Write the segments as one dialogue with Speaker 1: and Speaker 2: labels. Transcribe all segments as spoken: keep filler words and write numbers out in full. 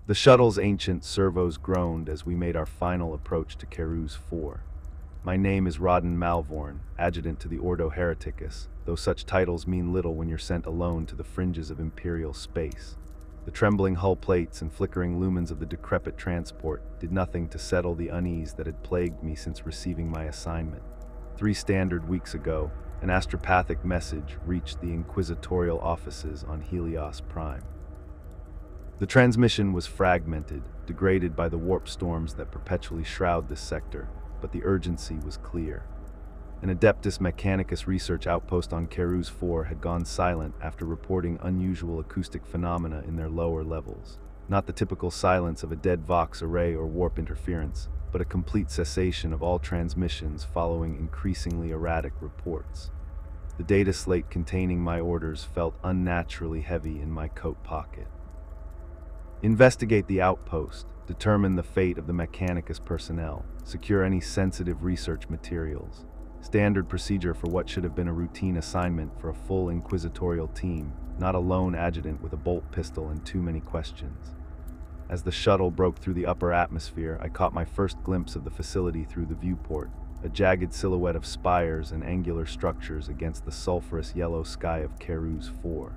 Speaker 1: The shuttle's ancient servos groaned as we made our final approach to Keruz four. My name is Rodden Malvorn, adjutant to the Ordo Hereticus, though such titles mean little when you're sent alone to the fringes of Imperial space. The trembling hull plates and flickering lumens of the decrepit transport did nothing to settle the unease that had plagued me since receiving my assignment. Three standard weeks ago, an astropathic message reached the inquisitorial offices on Helios Prime. The transmission was fragmented, degraded by the warp storms that perpetually shroud this sector, but the urgency was clear. An Adeptus Mechanicus research outpost on Keruz four had gone silent after reporting unusual acoustic phenomena in their lower levels. Not the typical silence of a dead Vox array or warp interference, but a complete cessation of all transmissions following increasingly erratic reports. The data slate containing my orders felt unnaturally heavy in my coat pocket. Investigate the outpost, determine the fate of the Mechanicus personnel, secure any sensitive research materials. Standard procedure for what should have been a routine assignment for a full inquisitorial team, not a lone adjutant with a bolt pistol and too many questions. As the shuttle broke through the upper atmosphere, I caught my first glimpse of the facility through the viewport, a jagged silhouette of spires and angular structures against the sulphurous yellow sky of Keruz four.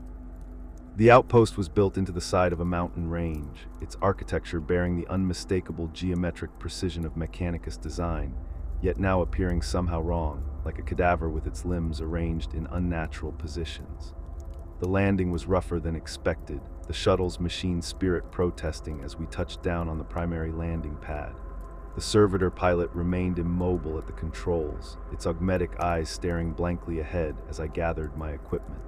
Speaker 1: The outpost was built into the side of a mountain range, its architecture bearing the unmistakable geometric precision of Mechanicus design, yet now appearing somehow wrong, like a cadaver with its limbs arranged in unnatural positions. The landing was rougher than expected, the shuttle's machine spirit protesting as we touched down on the primary landing pad. The servitor pilot remained immobile at the controls, its augmetic eyes staring blankly ahead as I gathered my equipment.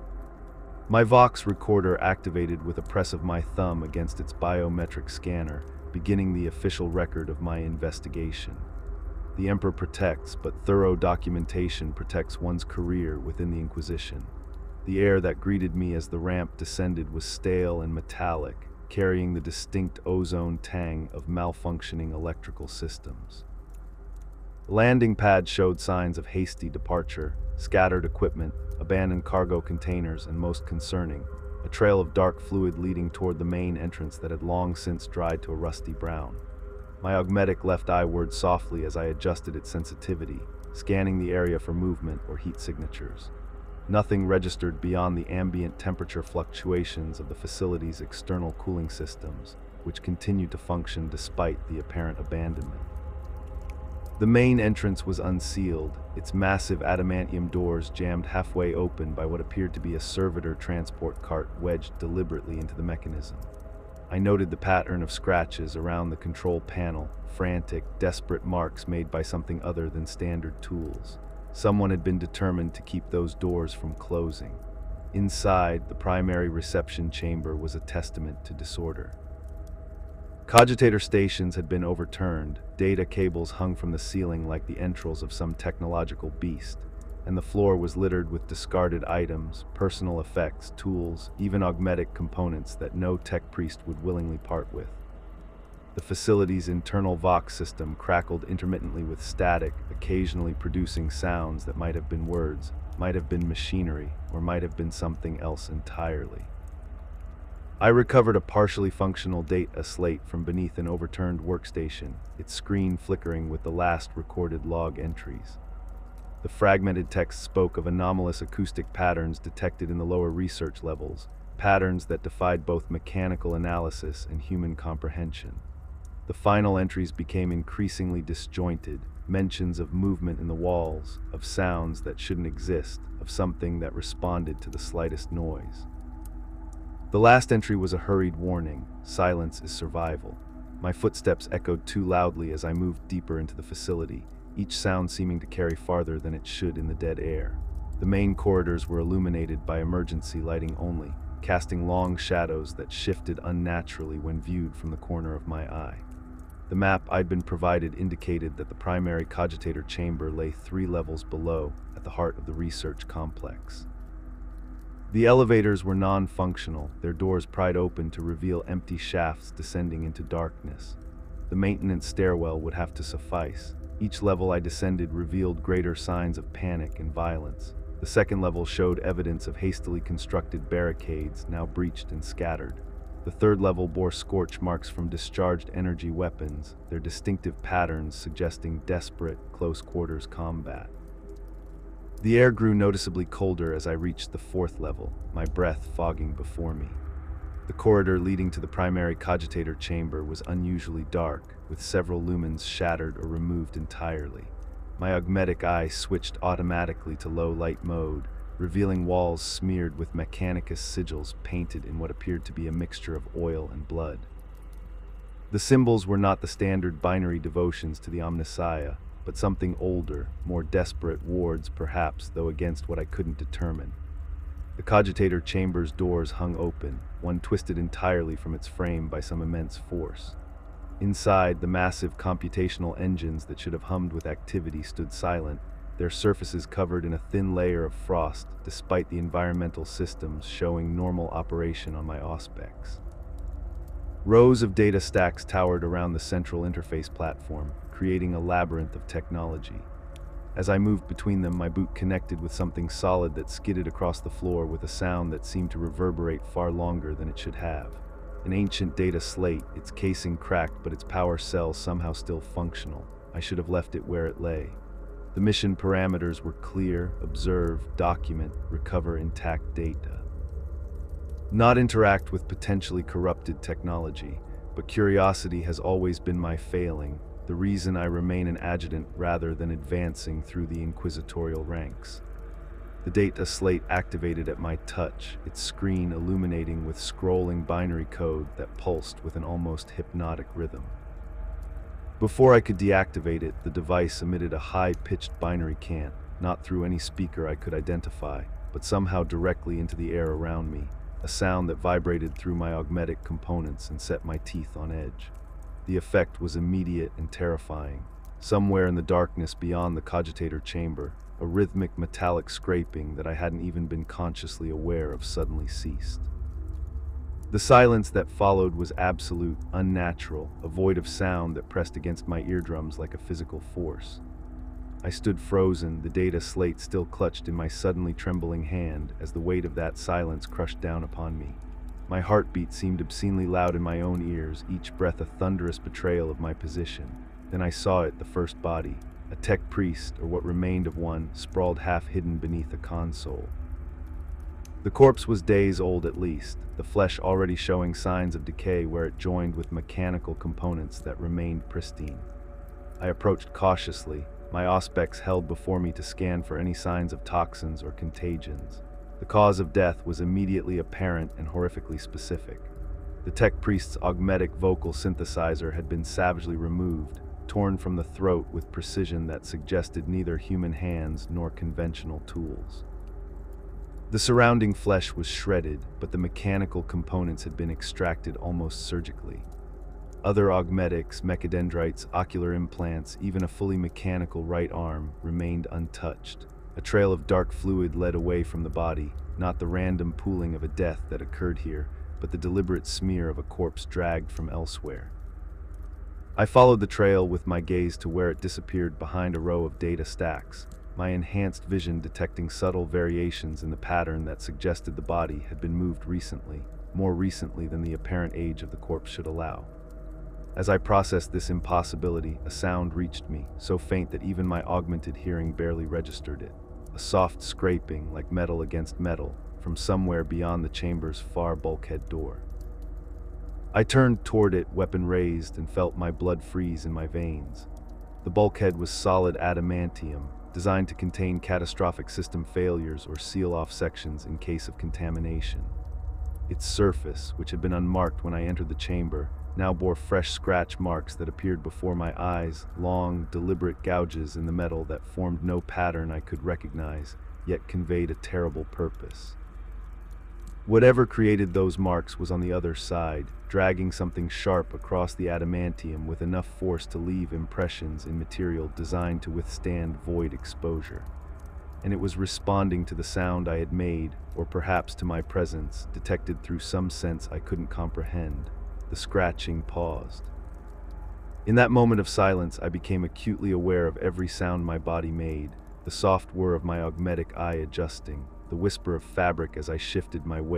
Speaker 1: My Vox recorder activated with a press of my thumb against its biometric scanner, beginning the official record of my investigation. The Emperor protects, but thorough documentation protects one's career within the Inquisition. The air that greeted me as the ramp descended was stale and metallic, carrying the distinct ozone tang of malfunctioning electrical systems. The landing pad showed signs of hasty departure, scattered equipment, abandoned cargo containers, and most concerning, a trail of dark fluid leading toward the main entrance that had long since dried to a rusty brown. My augmetic left eye whirred softly as I adjusted its sensitivity, scanning the area for movement or heat signatures. Nothing registered beyond the ambient temperature fluctuations of the facility's external cooling systems, which continued to function despite the apparent abandonment. The main entrance was unsealed, its massive adamantium doors jammed halfway open by what appeared to be a servitor transport cart wedged deliberately into the mechanism. I noted the pattern of scratches around the control panel, frantic, desperate marks made by something other than standard tools. Someone had been determined to keep those doors from closing. Inside, the primary reception chamber was a testament to disorder. Cogitator stations had been overturned, data cables hung from the ceiling like the entrails of some technological beast, and the floor was littered with discarded items, personal effects, tools, even augmetic components that no tech priest would willingly part with. The facility's internal Vox system crackled intermittently with static, occasionally producing sounds that might have been words, might have been machinery, or might have been something else entirely. I recovered a partially functional data slate from beneath an overturned workstation, its screen flickering with the last recorded log entries. The fragmented text spoke of anomalous acoustic patterns detected in the lower research levels, patterns that defied both mechanical analysis and human comprehension. The final entries became increasingly disjointed, mentions of movement in the walls, of sounds that shouldn't exist, of something that responded to the slightest noise. The last entry was a hurried warning: silence is survival. My footsteps echoed too loudly as I moved deeper into the facility, each sound seeming to carry farther than it should in the dead air. The main corridors were illuminated by emergency lighting only, casting long shadows that shifted unnaturally when viewed from the corner of my eye. The map I'd been provided indicated that the primary cogitator chamber lay three levels below, at the heart of the research complex. The elevators were non-functional, their doors pried open to reveal empty shafts descending into darkness. The maintenance stairwell would have to suffice. Each level I descended revealed greater signs of panic and violence. The second level showed evidence of hastily constructed barricades, now breached and scattered. The third level bore scorch marks from discharged energy weapons, their distinctive patterns suggesting desperate, close-quarters combat. The air grew noticeably colder as I reached the fourth level, my breath fogging before me. The corridor leading to the primary cogitator chamber was unusually dark, with several lumens shattered or removed entirely. My augmetic eye switched automatically to low light mode, revealing walls smeared with Mechanicus sigils painted in what appeared to be a mixture of oil and blood. The symbols were not the standard binary devotions to the Omnissiah, but something older, more desperate wards perhaps, though against what I couldn't determine. The cogitator chamber's doors hung open, one twisted entirely from its frame by some immense force. Inside, the massive computational engines that should have hummed with activity stood silent, their surfaces covered in a thin layer of frost, despite the environmental systems showing normal operation on my Auspex. Rows of data stacks towered around the central interface platform, creating a labyrinth of technology. As I moved between them, my boot connected with something solid that skidded across the floor with a sound that seemed to reverberate far longer than it should have. An ancient data slate, its casing cracked but its power cell somehow still functional. I should have left it where it lay. The mission parameters were clear: observe, document, recover intact data. Not interact with potentially corrupted technology, but curiosity has always been my failing, the reason I remain an adjutant rather than advancing through the inquisitorial ranks. The data slate activated at my touch, its screen illuminating with scrolling binary code that pulsed with an almost hypnotic rhythm. Before I could deactivate it, the device emitted a high-pitched binary cant, not through any speaker I could identify, but somehow directly into the air around me, a sound that vibrated through my augmetic components and set my teeth on edge. The effect was immediate and terrifying. Somewhere in the darkness beyond the cogitator chamber, a rhythmic metallic scraping that I hadn't even been consciously aware of suddenly ceased. The silence that followed was absolute, unnatural, a void of sound that pressed against my eardrums like a physical force. I stood frozen, the data slate still clutched in my suddenly trembling hand as the weight of that silence crushed down upon me. My heartbeat seemed obscenely loud in my own ears, each breath a thunderous betrayal of my position. Then I saw it, the first body, a tech priest, or what remained of one, sprawled half-hidden beneath a console. The corpse was days old at least, the flesh already showing signs of decay where it joined with mechanical components that remained pristine. I approached cautiously, my Auspex held before me to scan for any signs of toxins or contagions. The cause of death was immediately apparent and horrifically specific. The tech priest's augmetic vocal synthesizer had been savagely removed, torn from the throat with precision that suggested neither human hands nor conventional tools. The surrounding flesh was shredded, but the mechanical components had been extracted almost surgically. Other augmetics, mechadendrites, ocular implants, even a fully mechanical right arm remained untouched. A trail of dark fluid led away from the body, not the random pooling of a death that occurred here, but the deliberate smear of a corpse dragged from elsewhere. I followed the trail with my gaze to where it disappeared behind a row of data stacks, my enhanced vision detecting subtle variations in the pattern that suggested the body had been moved recently, more recently than the apparent age of the corpse should allow. As I processed this impossibility, a sound reached me, so faint that even my augmented hearing barely registered it. A soft scraping, like metal against metal, from somewhere beyond the chamber's far bulkhead door. I turned toward it, weapon raised, and felt my blood freeze in my veins. The bulkhead was solid adamantium, designed to contain catastrophic system failures or seal off sections in case of contamination. Its surface, which had been unmarked when I entered the chamber, now bore fresh scratch marks that appeared before my eyes, long, deliberate gouges in the metal that formed no pattern I could recognize, yet conveyed a terrible purpose. Whatever created those marks was on the other side, dragging something sharp across the adamantium with enough force to leave impressions in material designed to withstand void exposure. And it was responding to the sound I had made, or perhaps to my presence, detected through some sense I couldn't comprehend. The scratching paused. In that moment of silence, I became acutely aware of every sound my body made, the soft whir of my augmetic eye adjusting, the whisper of fabric as I shifted my weight,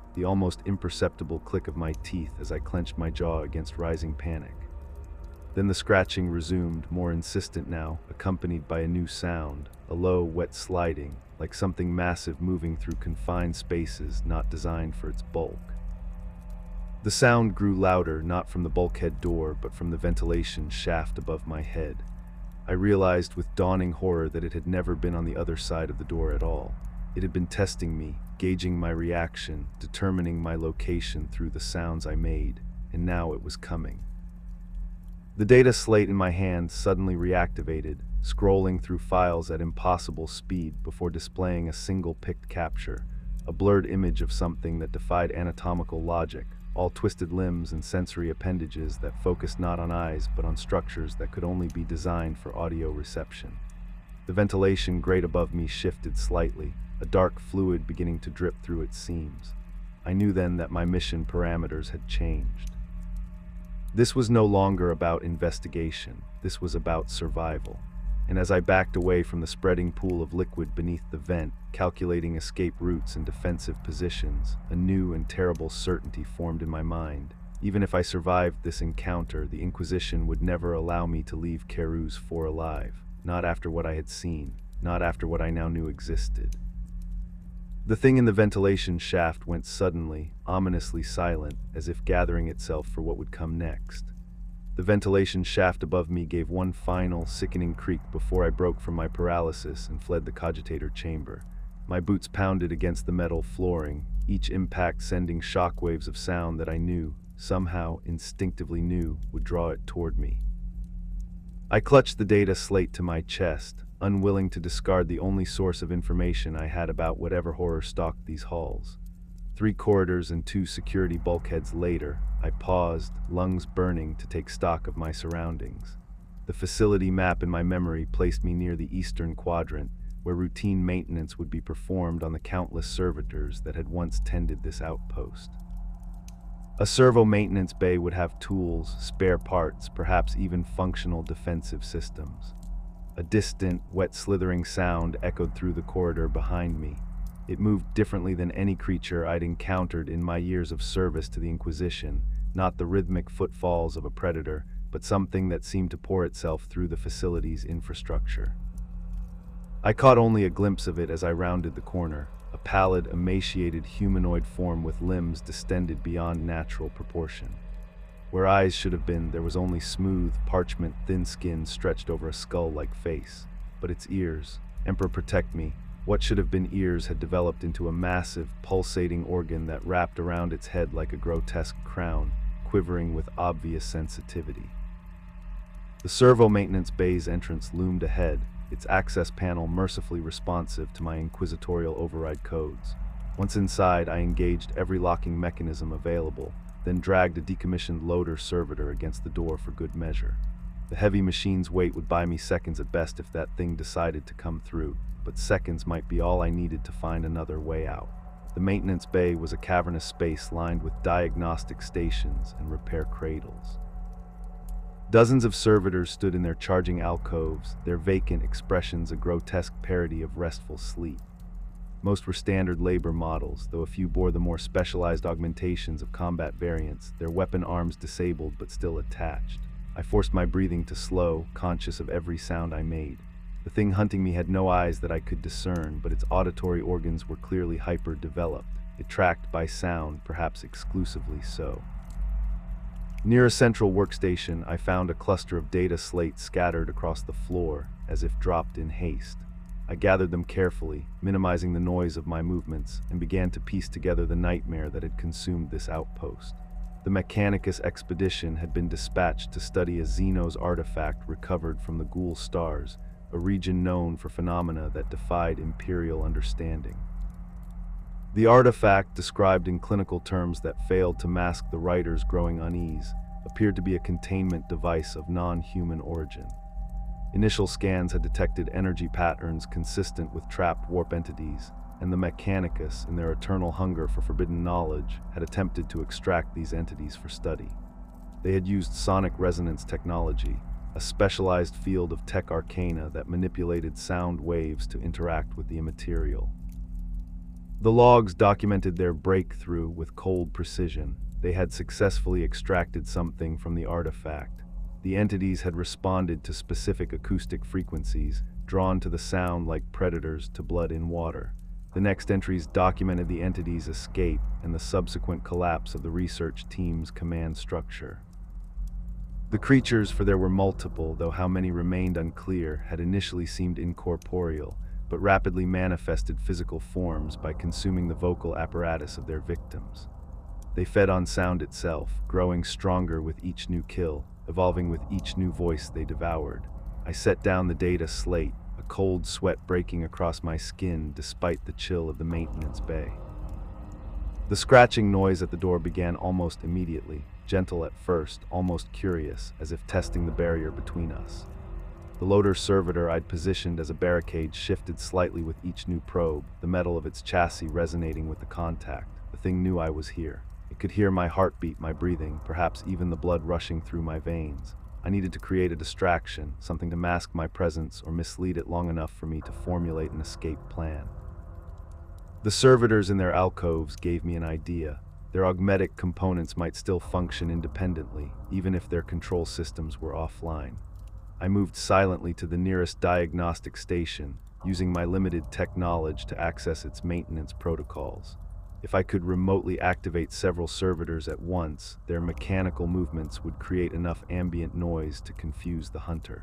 Speaker 1: the almost imperceptible click of my teeth as I clenched my jaw against rising panic. Then the scratching resumed, more insistent now, accompanied by a new sound, a low, wet sliding, like something massive moving through confined spaces not designed for its bulk. The sound grew louder, not from the bulkhead door, but from the ventilation shaft above my head. I realized with dawning horror that it had never been on the other side of the door at all. It had been testing me, gauging my reaction, determining my location through the sounds I made, and now it was coming. The data slate in my hand suddenly reactivated, scrolling through files at impossible speed before displaying a single picked capture, a blurred image of something that defied anatomical logic, all twisted limbs and sensory appendages that focused not on eyes but on structures that could only be designed for audio reception. The ventilation grate above me shifted slightly, a dark fluid beginning to drip through its seams. I knew then that my mission parameters had changed. This was no longer about investigation, this was about survival. And as I backed away from the spreading pool of liquid beneath the vent, calculating escape routes and defensive positions, a new and terrible certainty formed in my mind. Even if I survived this encounter, the Inquisition would never allow me to leave Caeruz four alive, not after what I had seen, not after what I now knew existed. The thing in the ventilation shaft went suddenly, ominously silent, as if gathering itself for what would come next. The ventilation shaft above me gave one final, sickening creak before I broke from my paralysis and fled the cogitator chamber. My boots pounded against the metal flooring, each impact sending shockwaves of sound that I knew, somehow instinctively knew, would draw it toward me. I clutched the data slate to my chest, unwilling to discard the only source of information I had about whatever horror stalked these halls. Three corridors and two security bulkheads later, I paused, lungs burning, to take stock of my surroundings. The facility map in my memory placed me near the eastern quadrant, where routine maintenance would be performed on the countless servitors that had once tended this outpost. A servo maintenance bay would have tools, spare parts, perhaps even functional defensive systems. A distant, wet slithering sound echoed through the corridor behind me. It moved differently than any creature I'd encountered in my years of service to the Inquisition, not the rhythmic footfalls of a predator, but something that seemed to pour itself through the facility's infrastructure. I caught only a glimpse of it as I rounded the corner, a pallid, emaciated humanoid form with limbs distended beyond natural proportion. Where eyes should have been, there was only smooth, parchment, thin skin stretched over a skull-like face. But its ears, Emperor protect me, what should have been ears had developed into a massive, pulsating organ that wrapped around its head like a grotesque crown, quivering with obvious sensitivity. The servo maintenance bay's entrance loomed ahead, its access panel mercifully responsive to my inquisitorial override codes. Once inside, I engaged every locking mechanism available, then dragged a decommissioned loader servitor against the door for good measure. The heavy machine's weight would buy me seconds at best if that thing decided to come through, but seconds might be all I needed to find another way out. The maintenance bay was a cavernous space lined with diagnostic stations and repair cradles. Dozens of servitors stood in their charging alcoves, their vacant expressions a grotesque parody of restful sleep. Most were standard labor models, though a few bore the more specialized augmentations of combat variants, their weapon arms disabled but still attached. I forced my breathing to slow, conscious of every sound I made. The thing hunting me had no eyes that I could discern, but its auditory organs were clearly hyper-developed. It tracked by sound, perhaps exclusively so. Near a central workstation, I found a cluster of data slates scattered across the floor, as if dropped in haste. I gathered them carefully, minimizing the noise of my movements, and began to piece together the nightmare that had consumed this outpost. The Mechanicus expedition had been dispatched to study a Xenos artifact recovered from the Ghoul Stars, a region known for phenomena that defied Imperial understanding. The artifact, described in clinical terms that failed to mask the writer's growing unease, appeared to be a containment device of non-human origin. Initial scans had detected energy patterns consistent with trapped warp entities, and the Mechanicus, in their eternal hunger for forbidden knowledge, had attempted to extract these entities for study. They had used sonic resonance technology, a specialized field of tech arcana that manipulated sound waves to interact with the immaterial. The logs documented their breakthrough with cold precision. They had successfully extracted something from the artifact. The entities had responded to specific acoustic frequencies, drawn to the sound like predators to blood in water. The next entries documented the entities' escape and the subsequent collapse of the research team's command structure. The creatures, for there were multiple, though how many remained unclear, had initially seemed incorporeal, but rapidly manifested physical forms by consuming the vocal apparatus of their victims. They fed on sound itself, growing stronger with each new kill, evolving with each new voice they devoured. I set down the data slate, a cold sweat breaking across my skin despite the chill of the maintenance bay. The scratching noise at the door began almost immediately, gentle at first, almost curious, as if testing the barrier between us. The loader servitor I'd positioned as a barricade shifted slightly with each new probe, the metal of its chassis resonating with the contact. The thing knew I was here. It could hear my heartbeat, my breathing, perhaps even the blood rushing through my veins. I needed to create a distraction, something to mask my presence or mislead it long enough for me to formulate an escape plan. The servitors in their alcoves gave me an idea. Their augmetic components might still function independently, even if their control systems were offline. I moved silently to the nearest diagnostic station, using my limited tech knowledge to access its maintenance protocols. If I could remotely activate several servitors at once, their mechanical movements would create enough ambient noise to confuse the hunter.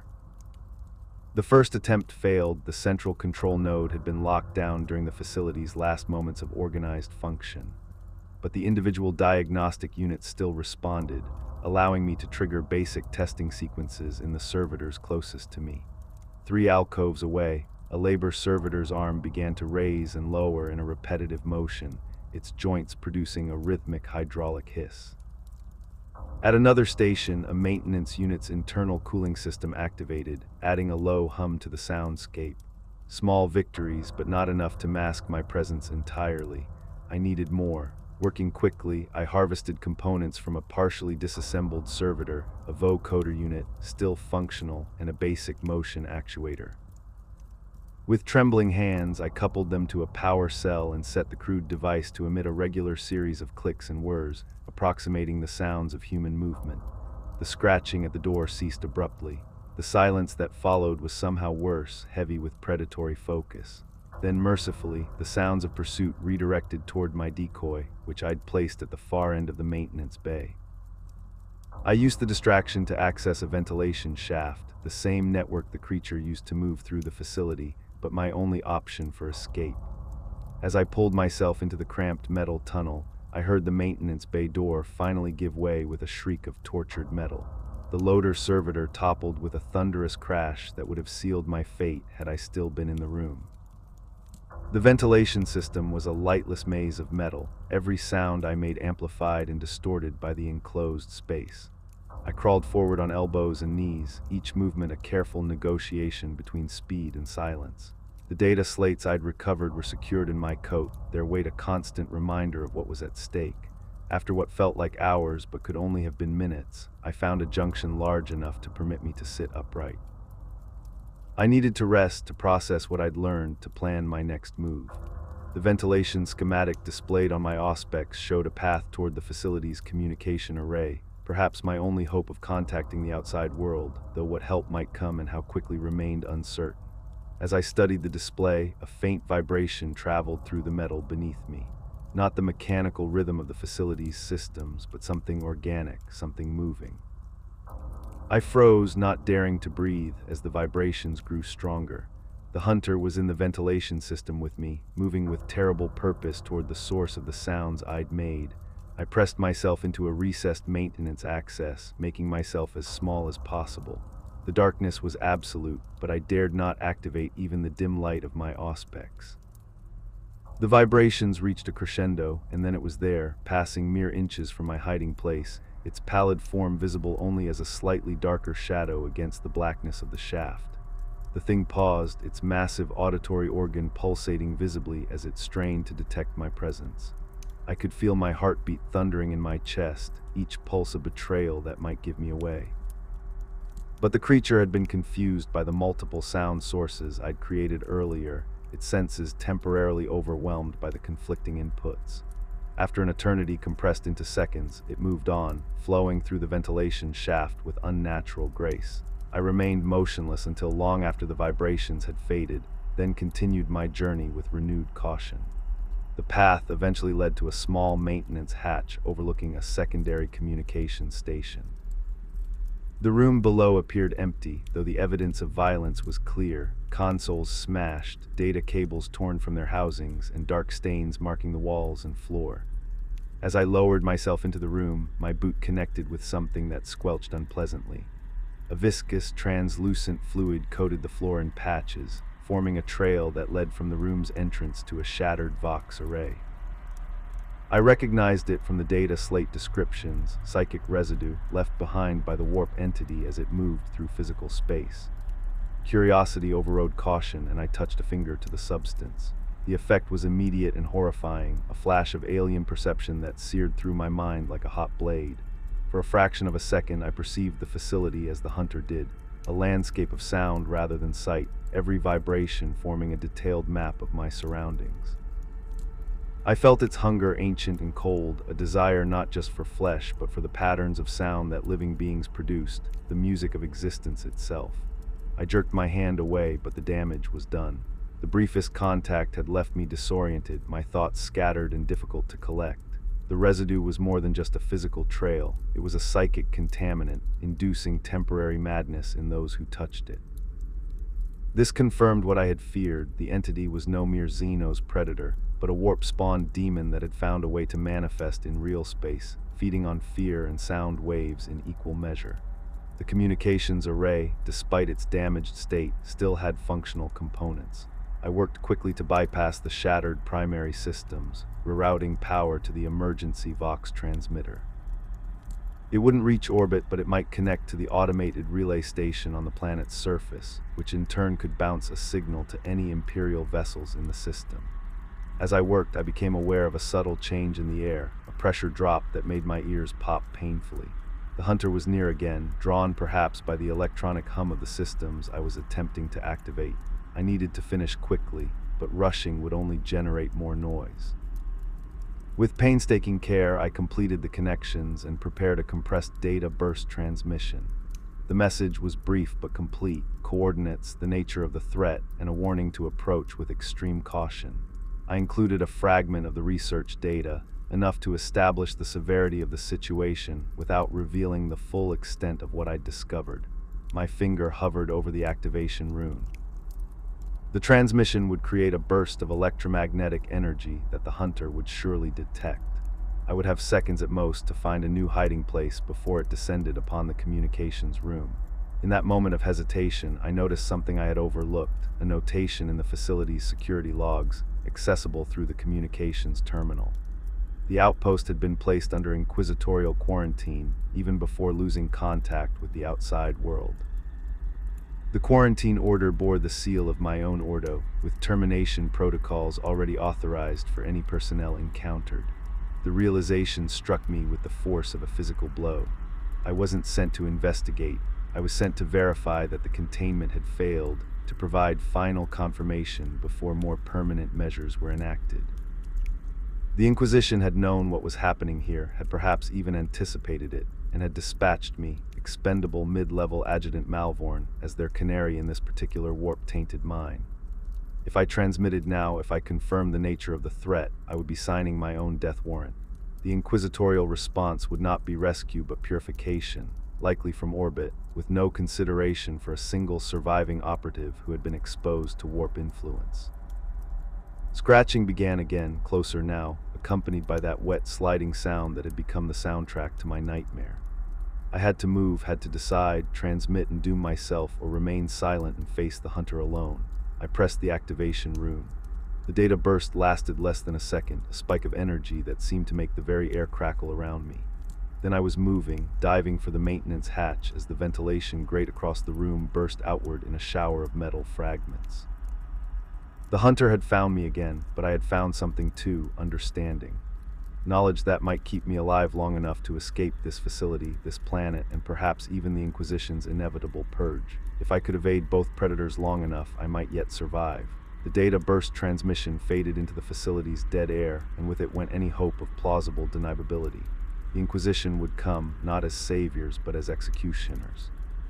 Speaker 1: The first attempt failed. The central control node had been locked down during the facility's last moments of organized function. But the individual diagnostic units still responded, allowing me to trigger basic testing sequences in the servitors closest to me. Three alcoves away, a labor servitor's arm began to raise and lower in a repetitive motion, its joints producing a rhythmic hydraulic hiss. At another station, a maintenance unit's internal cooling system activated, adding a low hum to the soundscape. Small victories, but not enough to mask my presence entirely. I needed more. Working quickly, I harvested components from a partially disassembled servitor, a vocoder unit, still functional, and a basic motion actuator. With trembling hands, I coupled them to a power cell and set the crude device to emit a regular series of clicks and whirs, approximating the sounds of human movement. The scratching at the door ceased abruptly. The silence that followed was somehow worse, heavy with predatory focus. Then, mercifully, the sounds of pursuit redirected toward my decoy, which I'd placed at the far end of the maintenance bay. I used the distraction to access a ventilation shaft, the same network the creature used to move through the facility, but my only option for escape. As I pulled myself into the cramped metal tunnel, I heard the maintenance bay door finally give way with a shriek of tortured metal. The loader servitor toppled with a thunderous crash that would have sealed my fate had I still been in the room. The ventilation system was a lightless maze of metal, every sound I made amplified and distorted by the enclosed space. I crawled forward on elbows and knees, each movement a careful negotiation between speed and silence. The data slates I'd recovered were secured in my coat, their weight a constant reminder of what was at stake. After what felt like hours but could only have been minutes, I found a junction large enough to permit me to sit upright. I needed to rest to process what I'd learned to plan my next move. The ventilation schematic displayed on my auspex showed a path toward the facility's communication array, perhaps my only hope of contacting the outside world, though what help might come and how quickly remained uncertain. As I studied the display, a faint vibration traveled through the metal beneath me. Not the mechanical rhythm of the facility's systems, but something organic, something moving. I froze, not daring to breathe, as the vibrations grew stronger. The hunter was in the ventilation system with me, moving with terrible purpose toward the source of the sounds I'd made. I pressed myself into a recessed maintenance access, making myself as small as possible. The darkness was absolute, but I dared not activate even the dim light of my auspex. The vibrations reached a crescendo, and then it was there, passing mere inches from my hiding place, its pallid form visible only as a slightly darker shadow against the blackness of the shaft. The thing paused, its massive auditory organ pulsating visibly as it strained to detect my presence. I could feel my heartbeat thundering in my chest, each pulse a betrayal that might give me away. But the creature had been confused by the multiple sound sources I'd created earlier, its senses temporarily overwhelmed by the conflicting inputs. After an eternity compressed into seconds, it moved on, flowing through the ventilation shaft with unnatural grace. I remained motionless until long after the vibrations had faded, then continued my journey with renewed caution. The path eventually led to a small maintenance hatch overlooking a secondary communications station. The room below appeared empty, though the evidence of violence was clear: consoles smashed, data cables torn from their housings, and dark stains marking the walls and floor. As I lowered myself into the room, my boot connected with something that squelched unpleasantly. A viscous, translucent fluid coated the floor in patches, forming a trail that led from the room's entrance to a shattered Vox array. I recognized it from the data slate descriptions, psychic residue left behind by the warp entity as it moved through physical space. Curiosity overrode caution, and I touched a finger to the substance. The effect was immediate and horrifying, a flash of alien perception that seared through my mind like a hot blade. For a fraction of a second, I perceived the facility as the hunter did, a landscape of sound rather than sight, every vibration forming a detailed map of my surroundings. I felt its hunger, ancient and cold, a desire not just for flesh, but for the patterns of sound that living beings produced, the music of existence itself. I jerked my hand away, but the damage was done. The briefest contact had left me disoriented, my thoughts scattered and difficult to collect. The residue was more than just a physical trail. It was a psychic contaminant, inducing temporary madness in those who touched it. This confirmed what I had feared. The entity was no mere Xeno's predator, but a warp-spawned demon that had found a way to manifest in real space, feeding on fear and sound waves in equal measure. The communications array, despite its damaged state, still had functional components. I worked quickly to bypass the shattered primary systems, rerouting power to the emergency Vox transmitter. It wouldn't reach orbit, but it might connect to the automated relay station on the planet's surface, which in turn could bounce a signal to any Imperial vessels in the system. As I worked, I became aware of a subtle change in the air, a pressure drop that made my ears pop painfully. The hunter was near again, drawn perhaps by the electronic hum of the systems I was attempting to activate. I needed to finish quickly, but rushing would only generate more noise. With painstaking care, I completed the connections and prepared a compressed data burst transmission. The message was brief but complete: coordinates, the nature of the threat, and a warning to approach with extreme caution. I included a fragment of the research data, enough to establish the severity of the situation without revealing the full extent of what I'd discovered. My finger hovered over the activation rune. The transmission would create a burst of electromagnetic energy that the hunter would surely detect. I would have seconds at most to find a new hiding place before it descended upon the communications room. In that moment of hesitation, I noticed something I had overlooked, a notation in the facility's security logs, accessible through the communications terminal. The outpost had been placed under inquisitorial quarantine, even before losing contact with the outside world. The quarantine order bore the seal of my own Ordo, with termination protocols already authorized for any personnel encountered. The realization struck me with the force of a physical blow. I wasn't sent to investigate. I was sent to verify that the containment had failed, to provide final confirmation before more permanent measures were enacted. The Inquisition had known what was happening here, had perhaps even anticipated it, and had dispatched me, expendable mid-level Adjutant Malvorn, as their canary in this particular warp-tainted mine. If I transmitted now, if I confirmed the nature of the threat, I would be signing my own death warrant. The inquisitorial response would not be rescue but purification, likely from orbit, with no consideration for a single surviving operative who had been exposed to warp influence. Scratching began again, closer now, accompanied by that wet sliding sound that had become the soundtrack to my nightmare. I had to move, had to decide, transmit and doom myself, or remain silent and face the hunter alone. I pressed the activation rune. The data burst lasted less than a second, a spike of energy that seemed to make the very air crackle around me. Then I was moving, diving for the maintenance hatch as the ventilation grate across the room burst outward in a shower of metal fragments. The hunter had found me again, but I had found something too: understanding. Knowledge that might keep me alive long enough to escape this facility, this planet, and perhaps even the Inquisition's inevitable purge. If I could evade both predators long enough, I might yet survive. The data burst transmission faded into the facility's dead air, and with it went any hope of plausible deniability. The Inquisition would come, not as saviors, but as executioners.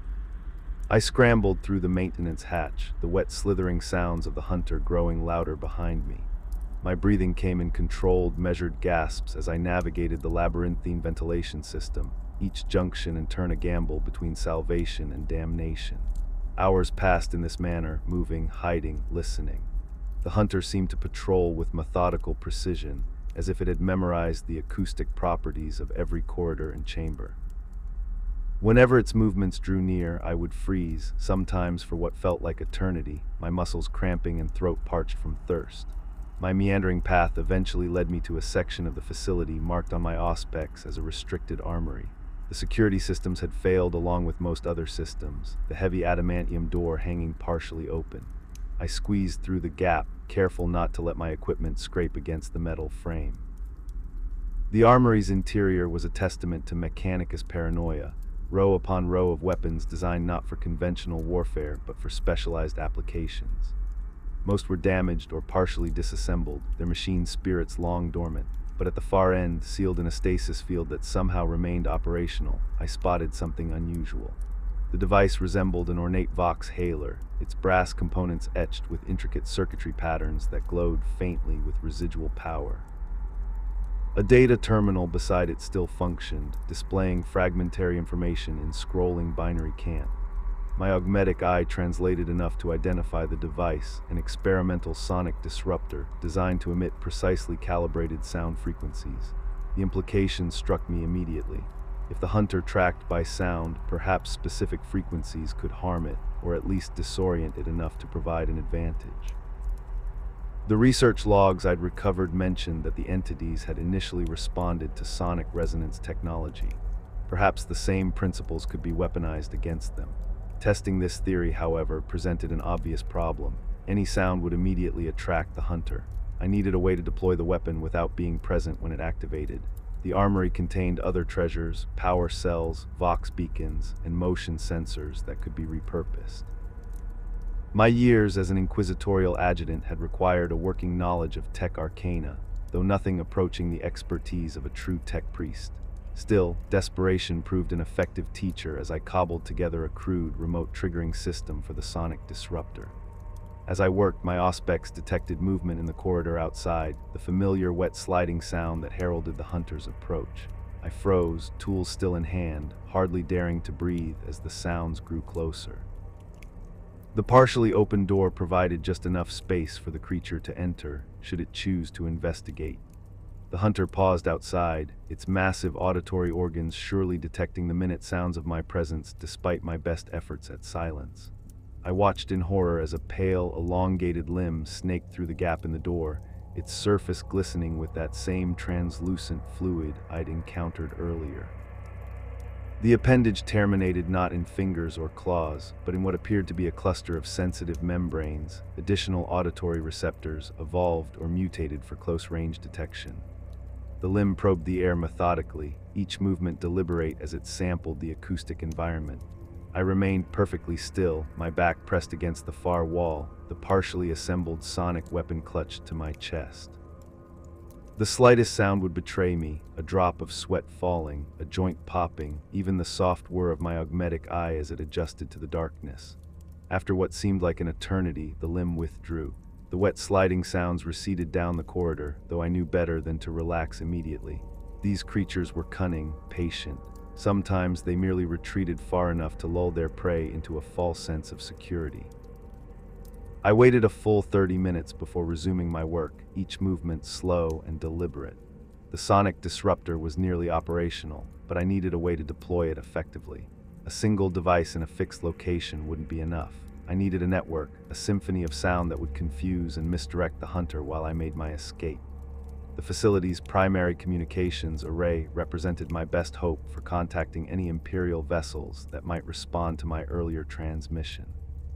Speaker 1: I scrambled through the maintenance hatch, the wet slithering sounds of the hunter growing louder behind me. My breathing came in controlled, measured gasps as I navigated the labyrinthine ventilation system, each junction in turn a gamble between salvation and damnation. Hours passed in this manner, moving, hiding, listening. The hunter seemed to patrol with methodical precision, as if it had memorized the acoustic properties of every corridor and chamber. Whenever its movements drew near, I would freeze, sometimes for what felt like eternity, my muscles cramping and throat parched from thirst. My meandering path eventually led me to a section of the facility marked on my auspex as a restricted armory. The security systems had failed along with most other systems, the heavy adamantium door hanging partially open. I squeezed through the gap, careful not to let my equipment scrape against the metal frame. The armory's interior was a testament to Mechanicus paranoia, row upon row of weapons designed not for conventional warfare but for specialized applications. Most were damaged or partially disassembled, their machine spirits long dormant. But at the far end, sealed in a stasis field that somehow remained operational, I spotted something unusual. The device resembled an ornate Vox hailer, its brass components etched with intricate circuitry patterns that glowed faintly with residual power. A data terminal beside it still functioned, displaying fragmentary information in scrolling binary cant. My augmetic eye translated enough to identify the device, an experimental sonic disruptor designed to emit precisely calibrated sound frequencies. The implications struck me immediately. If the hunter tracked by sound, perhaps specific frequencies could harm it, or at least disorient it enough to provide an advantage. The research logs I'd recovered mentioned that the entities had initially responded to sonic resonance technology. Perhaps the same principles could be weaponized against them. Testing this theory, however, presented an obvious problem. Any sound would immediately attract the hunter. I needed a way to deploy the weapon without being present when it activated. The armory contained other treasures, power cells, Vox beacons, and motion sensors that could be repurposed. My years as an inquisitorial adjutant had required a working knowledge of tech arcana, though nothing approaching the expertise of a true tech priest. Still, desperation proved an effective teacher as I cobbled together a crude, remote triggering system for the sonic disruptor. As I worked, my auspex detected movement in the corridor outside, the familiar wet sliding sound that heralded the hunter's approach. I froze, tools still in hand, hardly daring to breathe as the sounds grew closer. The partially open door provided just enough space for the creature to enter, should it choose to investigate. The hunter paused outside, its massive auditory organs surely detecting the minute sounds of my presence despite my best efforts at silence. I watched in horror as a pale, elongated limb snaked through the gap in the door, its surface glistening with that same translucent fluid I'd encountered earlier. The appendage terminated not in fingers or claws, but in what appeared to be a cluster of sensitive membranes. Additional auditory receptors evolved or mutated for close-range detection. The limb probed the air methodically, each movement deliberate as it sampled the acoustic environment. I remained perfectly still, my back pressed against the far wall, the partially assembled sonic weapon clutched to my chest. The slightest sound would betray me, a drop of sweat falling, a joint popping, even the soft whir of my augmetic eye as it adjusted to the darkness. After what seemed like an eternity, the limb withdrew. The wet sliding sounds receded down the corridor, though I knew better than to relax immediately. These creatures were cunning, patient. Sometimes they merely retreated far enough to lull their prey into a false sense of security. I waited a full thirty minutes before resuming my work, each movement slow and deliberate. The sonic disruptor was nearly operational, but I needed a way to deploy it effectively. A single device in a fixed location wouldn't be enough. I needed a network, a symphony of sound that would confuse and misdirect the hunter while I made my escape. The facility's primary communications array represented my best hope for contacting any Imperial vessels that might respond to my earlier transmission.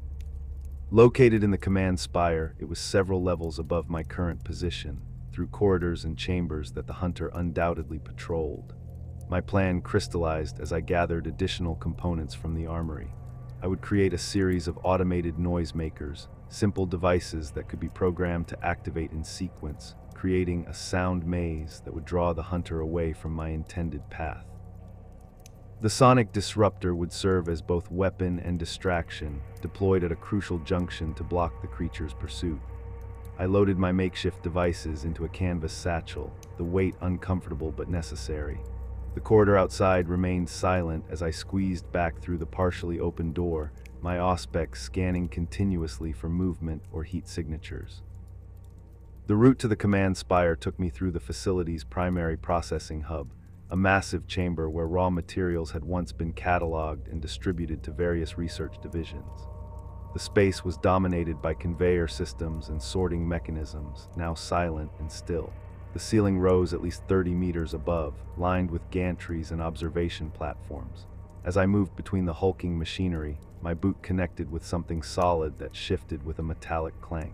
Speaker 1: Located in the command spire, it was several levels above my current position, through corridors and chambers that the hunter undoubtedly patrolled. My plan crystallized as I gathered additional components from the armory. I would create a series of automated noisemakers, simple devices that could be programmed to activate in sequence, creating a sound maze that would draw the hunter away from my intended path. The sonic disruptor would serve as both weapon and distraction, deployed at a crucial junction to block the creature's pursuit. I loaded my makeshift devices into a canvas satchel, the weight uncomfortable but necessary. The corridor outside remained silent as I squeezed back through the partially open door, my auspex scanning continuously for movement or heat signatures. The route to the command spire took me through the facility's primary processing hub, a massive chamber where raw materials had once been cataloged and distributed to various research divisions. The space was dominated by conveyor systems and sorting mechanisms, now silent and still. The ceiling rose at least thirty meters above, lined with gantries and observation platforms. As I moved between the hulking machinery, my boot connected with something solid that shifted with a metallic clank.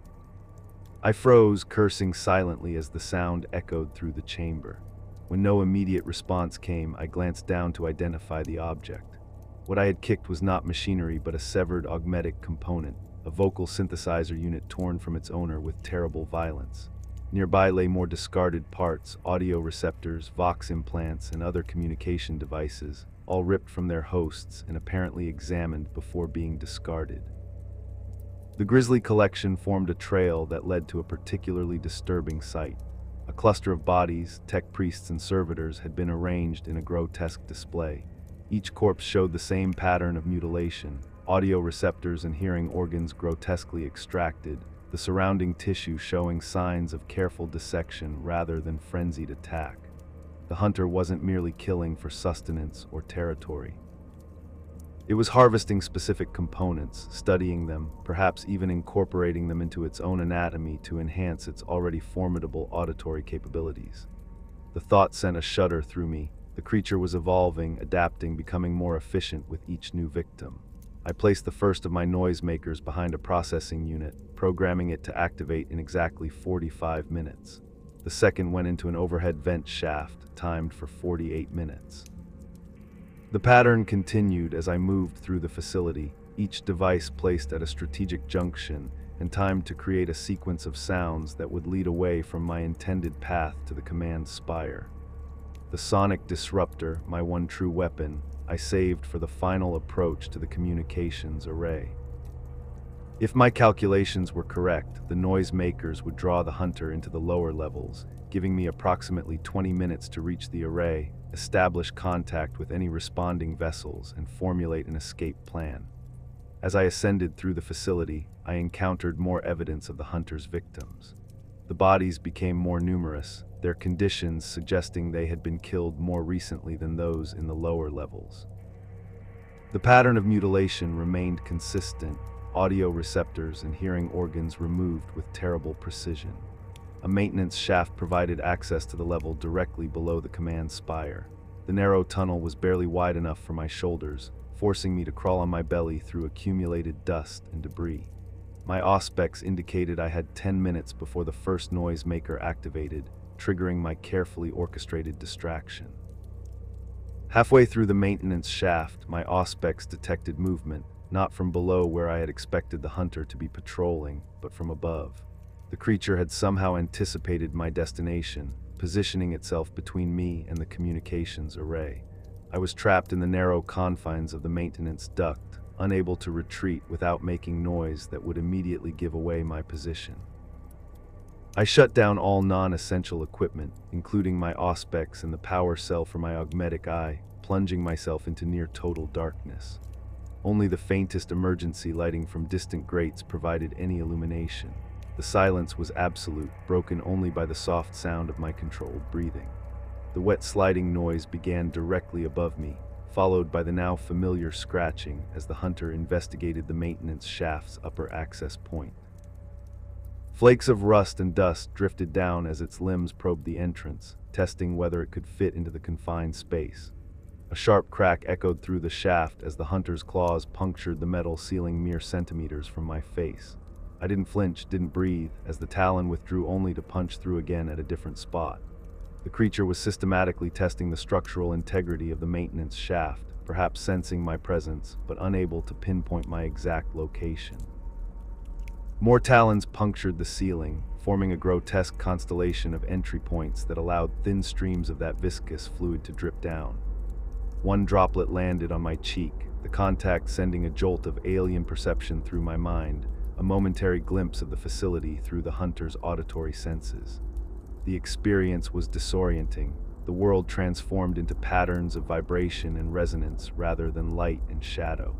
Speaker 1: I froze, cursing silently as the sound echoed through the chamber. When no immediate response came, I glanced down to identify the object. What I had kicked was not machinery but a severed augmetic component, a vocal synthesizer unit torn from its owner with terrible violence. Nearby lay more discarded parts, audio receptors, vox implants, and other communication devices, all ripped from their hosts and apparently examined before being discarded. The grisly collection formed a trail that led to a particularly disturbing sight. A cluster of bodies, tech priests and servitors, had been arranged in a grotesque display. Each corpse showed the same pattern of mutilation, audio receptors and hearing organs grotesquely extracted, the surrounding tissue showing signs of careful dissection rather than frenzied attack. The hunter wasn't merely killing for sustenance or territory. It was harvesting specific components, studying them, perhaps even incorporating them into its own anatomy to enhance its already formidable auditory capabilities. The thought sent a shudder through me. The creature was evolving, adapting, becoming more efficient with each new victim. I placed the first of my noisemakers behind a processing unit, programming it to activate in exactly forty-five minutes. The second went into an overhead vent shaft, timed for forty-eight minutes. The pattern continued as I moved through the facility, each device placed at a strategic junction and timed to create a sequence of sounds that would lead away from my intended path to the command spire. The sonic disruptor, my one true weapon, I saved for the final approach to the communications array. If my calculations were correct, the noisemakers would draw the hunter into the lower levels, giving me approximately twenty minutes to reach the array, establish contact with any responding vessels, and formulate an escape plan. As I ascended through the facility, I encountered more evidence of the hunter's victims. The bodies became more numerous, their conditions suggesting they had been killed more recently than those in the lower levels. The pattern of mutilation remained consistent, audio receptors and hearing organs removed with terrible precision. A maintenance shaft provided access to the level directly below the command spire. The narrow tunnel was barely wide enough for my shoulders, forcing me to crawl on my belly through accumulated dust and debris. My auspex indicated I had ten minutes before the first noisemaker activated, triggering my carefully orchestrated distraction. Halfway through the maintenance shaft, my auspex detected movement, not from below where I had expected the hunter to be patrolling, but from above. The creature had somehow anticipated my destination, positioning itself between me and the communications array. I was trapped in the narrow confines of the maintenance duct, unable to retreat without making noise that would immediately give away my position. I shut down all non-essential equipment, including my auspex and the power cell for my augmetic eye, plunging myself into near-total darkness. Only the faintest emergency lighting from distant grates provided any illumination. The silence was absolute, broken only by the soft sound of my controlled breathing. The wet sliding noise began directly above me, followed by the now familiar scratching as the hunter investigated the maintenance shaft's upper access point. Flakes of rust and dust drifted down as its limbs probed the entrance, testing whether it could fit into the confined space. A sharp crack echoed through the shaft as the hunter's claws punctured the metal ceiling mere centimeters from my face. I didn't flinch, didn't breathe, as the talon withdrew only to punch through again at a different spot. The creature was systematically testing the structural integrity of the maintenance shaft, perhaps sensing my presence, but unable to pinpoint my exact location. More talons punctured the ceiling, forming a grotesque constellation of entry points that allowed thin streams of that viscous fluid to drip down. One droplet landed on my cheek, the contact sending a jolt of alien perception through my mind, a momentary glimpse of the facility through the hunter's auditory senses. The experience was disorienting, the world transformed into patterns of vibration and resonance rather than light and shadow.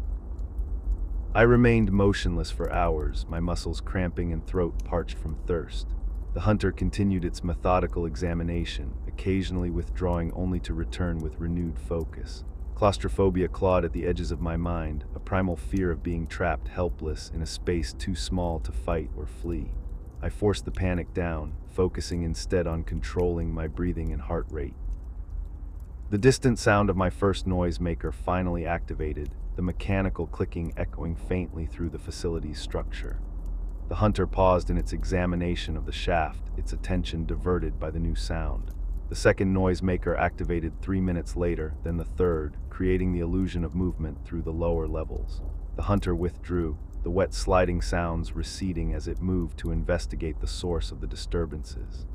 Speaker 1: I remained motionless for hours, my muscles cramping and throat parched from thirst. The hunter continued its methodical examination, occasionally withdrawing only to return with renewed focus. Claustrophobia clawed at the edges of my mind, a primal fear of being trapped helpless in a space too small to fight or flee. I forced the panic down, focusing instead on controlling my breathing and heart rate. The distant sound of my first noisemaker finally activated, the mechanical clicking echoing faintly through the facility's structure. The hunter paused in its examination of the shaft, its attention diverted by the new sound. The second noisemaker activated three minutes later, then the third, creating the illusion of movement through the lower levels. The hunter withdrew, the wet sliding sounds receding as it moved to investigate the source of the disturbances.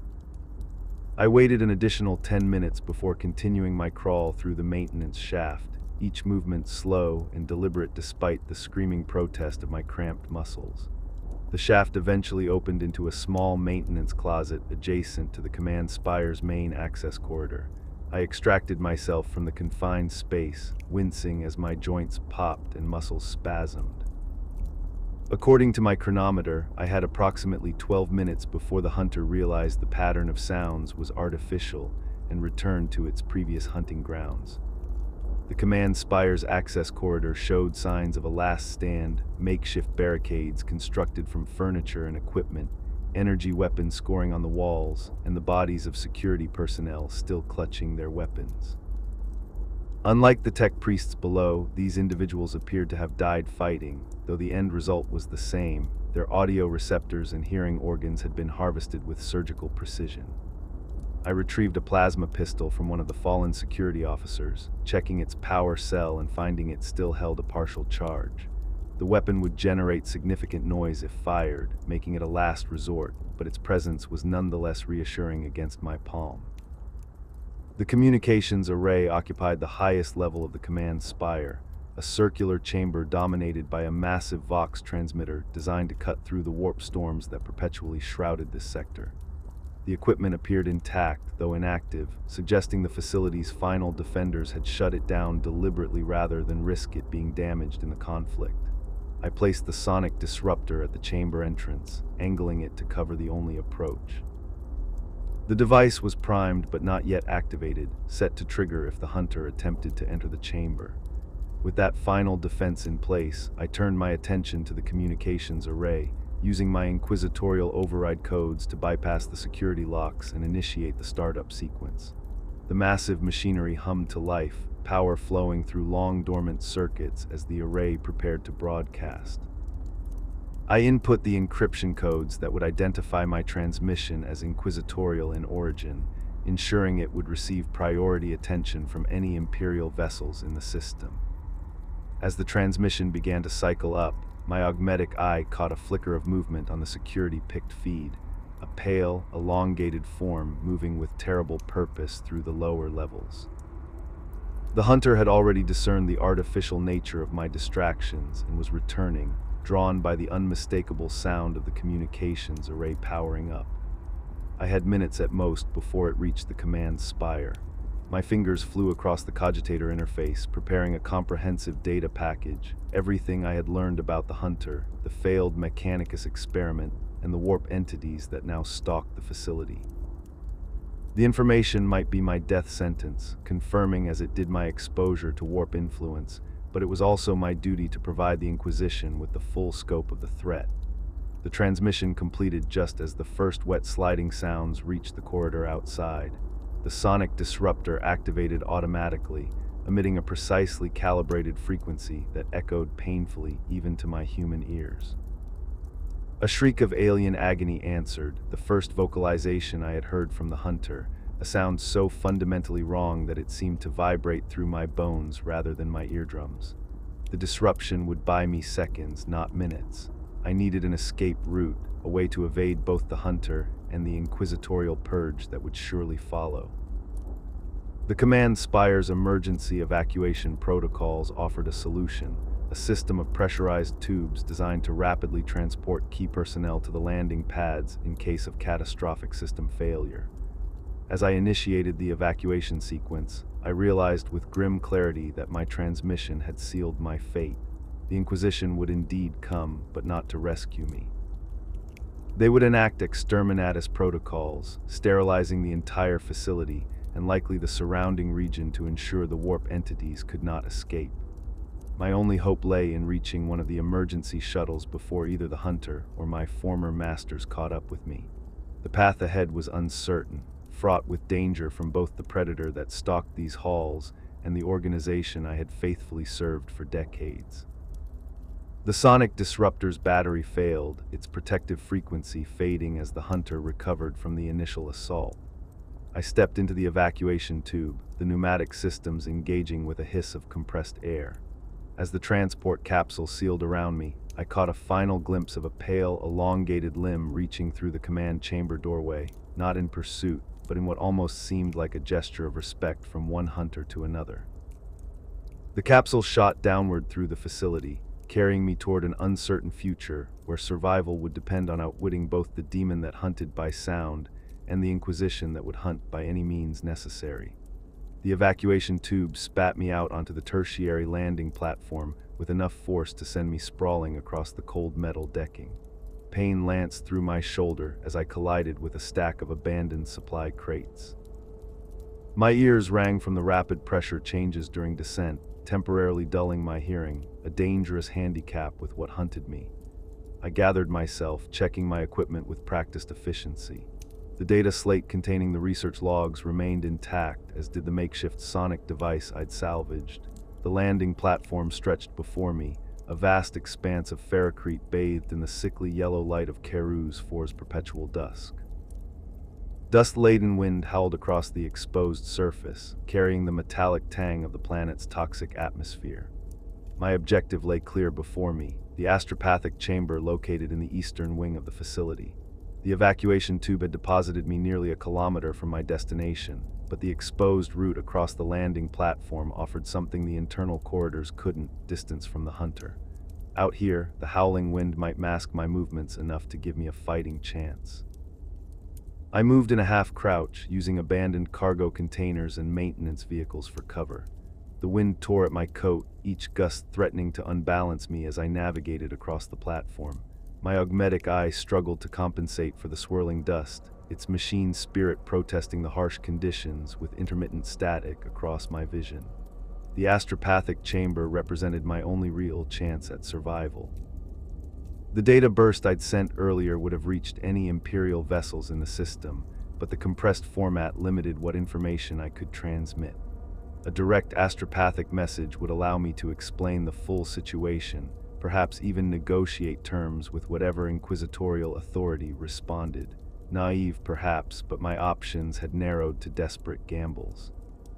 Speaker 1: I waited an additional ten minutes before continuing my crawl through the maintenance shaft, each movement slow and deliberate despite the screaming protest of my cramped muscles. The shaft eventually opened into a small maintenance closet adjacent to the command spire's main access corridor. I extracted myself from the confined space, wincing as my joints popped and muscles spasmed. According to my chronometer, I had approximately twelve minutes before the hunter realized the pattern of sounds was artificial and returned to its previous hunting grounds. The command spire's access corridor showed signs of a last stand, makeshift barricades constructed from furniture and equipment, energy weapons scoring on the walls, and the bodies of security personnel still clutching their weapons. Unlike the tech priests below, these individuals appeared to have died fighting, though the end result was the same. Their audio receptors and hearing organs had been harvested with surgical precision. I retrieved a plasma pistol from one of the fallen security officers, checking its power cell and finding it still held a partial charge. The weapon would generate significant noise if fired, making it a last resort, but its presence was nonetheless reassuring against my palm. The communications array occupied the highest level of the command spire, a circular chamber dominated by a massive Vox transmitter designed to cut through the warp storms that perpetually shrouded this sector. The equipment appeared intact, though inactive, suggesting the facility's final defenders had shut it down deliberately rather than risk it being damaged in the conflict. I placed the sonic disruptor at the chamber entrance, angling it to cover the only approach. The device was primed but not yet activated, set to trigger if the hunter attempted to enter the chamber. With that final defense in place, I turned my attention to the communications array, using my inquisitorial override codes to bypass the security locks and initiate the startup sequence. The massive machinery hummed to life, power flowing through long dormant circuits as the array prepared to broadcast. I input the encryption codes that would identify my transmission as inquisitorial in origin, ensuring it would receive priority attention from any Imperial vessels in the system. As the transmission began to cycle up, my augmetic eye caught a flicker of movement on the security-picked feed, a pale, elongated form moving with terrible purpose through the lower levels. The hunter had already discerned the artificial nature of my distractions and was returning, drawn by the unmistakable sound of the communications array powering up. I had minutes at most before it reached the command spire. My fingers flew across the cogitator interface, preparing a comprehensive data package, everything I had learned about the hunter, the failed Mechanicus experiment, and the warp entities that now stalked the facility. The information might be my death sentence, confirming as it did my exposure to warp influence, but it was also my duty to provide the Inquisition with the full scope of the threat. The transmission completed just as the first wet sliding sounds reached the corridor outside. The sonic disruptor activated automatically, emitting a precisely calibrated frequency that echoed painfully even to my human ears. A shriek of alien agony answered, the first vocalization I had heard from the hunter, a sound so fundamentally wrong that it seemed to vibrate through my bones rather than my eardrums. The disruption would buy me seconds, not minutes. I needed an escape route, a way to evade both the hunter and the inquisitorial purge that would surely follow. The Command Spire's emergency evacuation protocols offered a solution, a system of pressurized tubes designed to rapidly transport key personnel to the landing pads in case of catastrophic system failure. As I initiated the evacuation sequence, I realized with grim clarity that my transmission had sealed my fate. The Inquisition would indeed come, but not to rescue me. They would enact exterminatus protocols, sterilizing the entire facility and likely the surrounding region to ensure the warp entities could not escape. My only hope lay in reaching one of the emergency shuttles before either the hunter or my former masters caught up with me. The path ahead was uncertain, fraught with danger from both the predator that stalked these halls and the organization I had faithfully served for decades. The sonic disruptor's battery failed, its protective frequency fading as the hunter recovered from the initial assault. I stepped into the evacuation tube, the pneumatic systems engaging with a hiss of compressed air. As the transport capsule sealed around me, I caught a final glimpse of a pale, elongated limb reaching through the command chamber doorway, not in pursuit, but in what almost seemed like a gesture of respect from one hunter to another. The capsule shot downward through the facility, carrying me toward an uncertain future where survival would depend on outwitting both the demon that hunted by sound and the Inquisition that would hunt by any means necessary. The evacuation tube spat me out onto the tertiary landing platform with enough force to send me sprawling across the cold metal decking. Pain lanced through my shoulder as I collided with a stack of abandoned supply crates. My ears rang from the rapid pressure changes during descent, temporarily dulling my hearing, a dangerous handicap with what hunted me. I gathered myself, checking my equipment with practiced efficiency. The data slate containing the research logs remained intact, as did the makeshift sonic device I'd salvaged. The landing platform stretched before me, a vast expanse of ferrocrete bathed in the sickly yellow light of Keru's Four's perpetual dusk. Dust-laden wind howled across the exposed surface, carrying the metallic tang of the planet's toxic atmosphere. My objective lay clear before me, the astropathic chamber located in the eastern wing of the facility. The evacuation tube had deposited me nearly a kilometer from my destination, but the exposed route across the landing platform offered something the internal corridors couldn't: distance from the hunter. Out here, the howling wind might mask my movements enough to give me a fighting chance. I moved in a half-crouch, using abandoned cargo containers and maintenance vehicles for cover. The wind tore at my coat, each gust threatening to unbalance me as I navigated across the platform. My augmetic eye struggled to compensate for the swirling dust, its machine spirit protesting the harsh conditions with intermittent static across my vision. The astropathic chamber represented my only real chance at survival. The data burst I'd sent earlier would have reached any Imperial vessels in the system, but the compressed format limited what information I could transmit. A direct astropathic message would allow me to explain the full situation, perhaps even negotiate terms with whatever inquisitorial authority responded. Naive, perhaps, but my options had narrowed to desperate gambles.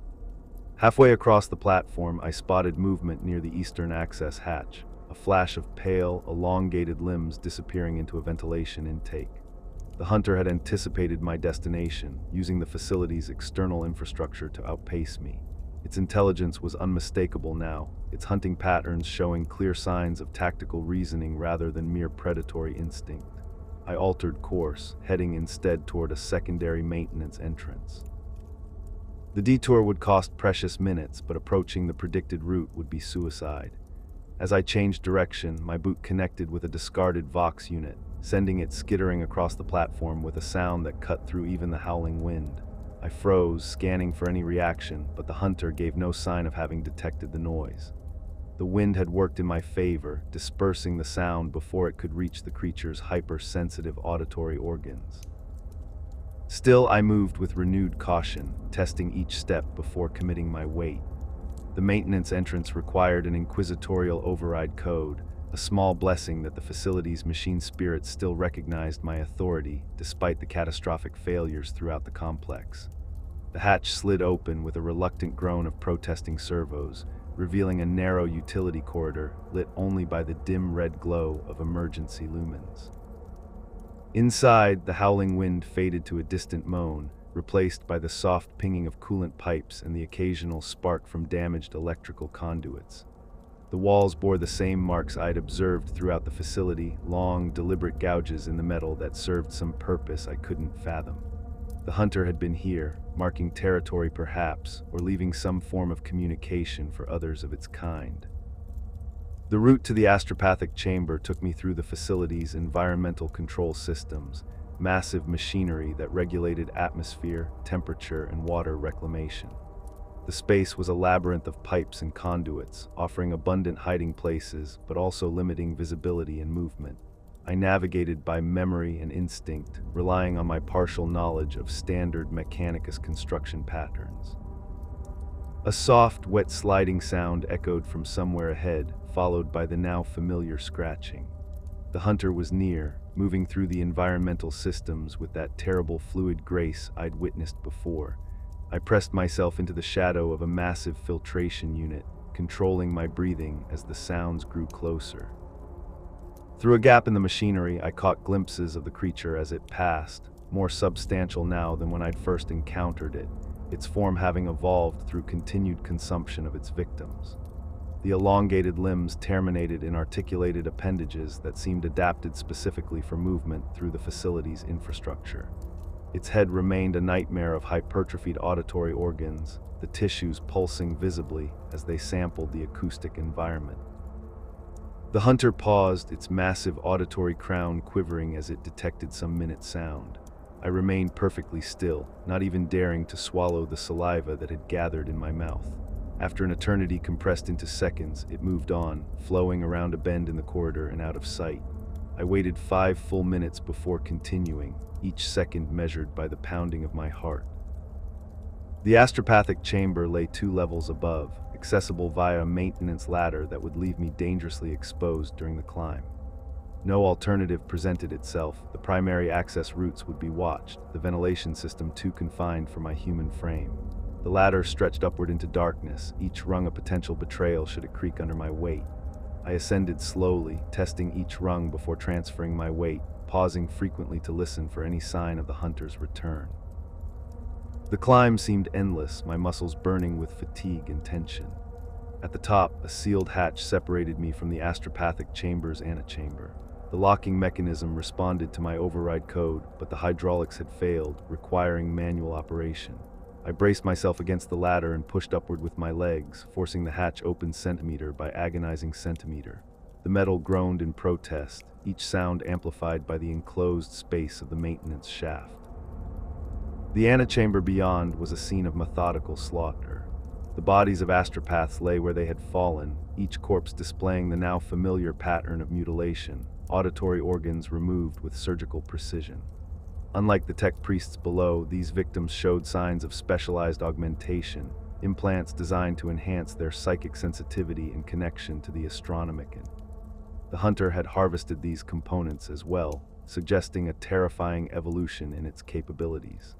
Speaker 1: Halfway across the platform, I spotted movement near the eastern access hatch, a flash of pale, elongated limbs disappearing into a ventilation intake. The hunter had anticipated my destination, using the facility's external infrastructure to outpace me. Its intelligence was unmistakable now, its hunting patterns showing clear signs of tactical reasoning rather than mere predatory instinct. I altered course, heading instead toward a secondary maintenance entrance. The detour would cost precious minutes, but approaching the predicted route would be suicide. As I changed direction, my boot connected with a discarded Vox unit, sending it skittering across the platform with a sound that cut through even the howling wind. I froze, scanning for any reaction, but the hunter gave no sign of having detected the noise. The wind had worked in my favor, dispersing the sound before it could reach the creature's hypersensitive auditory organs. Still, I moved with renewed caution, testing each step before committing my weight. The maintenance entrance required an inquisitorial override code, a small blessing that the facility's machine spirits still recognized my authority, despite the catastrophic failures throughout the complex. The hatch slid open with a reluctant groan of protesting servos, revealing a narrow utility corridor lit only by the dim red glow of emergency lumens. Inside, the howling wind faded to a distant moan, replaced by the soft pinging of coolant pipes and the occasional spark from damaged electrical conduits. The walls bore the same marks I'd observed throughout the facility, long, deliberate gouges in the metal that served some purpose I couldn't fathom. The hunter had been here, marking territory perhaps, or leaving some form of communication for others of its kind. The route to the astropathic chamber took me through the facility's environmental control systems, massive machinery that regulated atmosphere, temperature, and water reclamation. The space was a labyrinth of pipes and conduits, offering abundant hiding places, but also limiting visibility and movement. I navigated by memory and instinct, relying on my partial knowledge of standard Mechanicus construction patterns. A soft, wet sliding sound echoed from somewhere ahead, followed by the now familiar scratching. The hunter was near, moving through the environmental systems with that terrible fluid grace I'd witnessed before. I pressed myself into the shadow of a massive filtration unit, controlling my breathing as the sounds grew closer. Through a gap in the machinery, I caught glimpses of the creature as it passed, more substantial now than when I'd first encountered it, its form having evolved through continued consumption of its victims. The elongated limbs terminated in articulated appendages that seemed adapted specifically for movement through the facility's infrastructure. Its head remained a nightmare of hypertrophied auditory organs, the tissues pulsing visibly as they sampled the acoustic environment. The hunter paused, its massive auditory crown quivering as it detected some minute sound. I remained perfectly still, not even daring to swallow the saliva that had gathered in my mouth. After an eternity compressed into seconds, it moved on, flowing around a bend in the corridor and out of sight. I waited five full minutes before continuing, each second measured by the pounding of my heart. The astropathic chamber lay two levels above, accessible via a maintenance ladder that would leave me dangerously exposed during the climb. No alternative presented itself. The primary access routes would be watched, the ventilation system too confined for my human frame. The ladder stretched upward into darkness, each rung a potential betrayal should it creak under my weight. I ascended slowly, testing each rung before transferring my weight, pausing frequently to listen for any sign of the hunter's return. The climb seemed endless, my muscles burning with fatigue and tension. At the top, a sealed hatch separated me from the astropathic chamber's antechamber. The locking mechanism responded to my override code, but the hydraulics had failed, requiring manual operation. I braced myself against the ladder and pushed upward with my legs, forcing the hatch open centimeter by agonizing centimeter. The metal groaned in protest, each sound amplified by the enclosed space of the maintenance shaft. The antechamber beyond was a scene of methodical slaughter. The bodies of astropaths lay where they had fallen, each corpse displaying the now familiar pattern of mutilation, auditory organs removed with surgical precision. Unlike the tech priests below, these victims showed signs of specialized augmentation, implants designed to enhance their psychic sensitivity and connection to the astronomicon. The hunter had harvested these components as well, suggesting a terrifying evolution in its capabilities.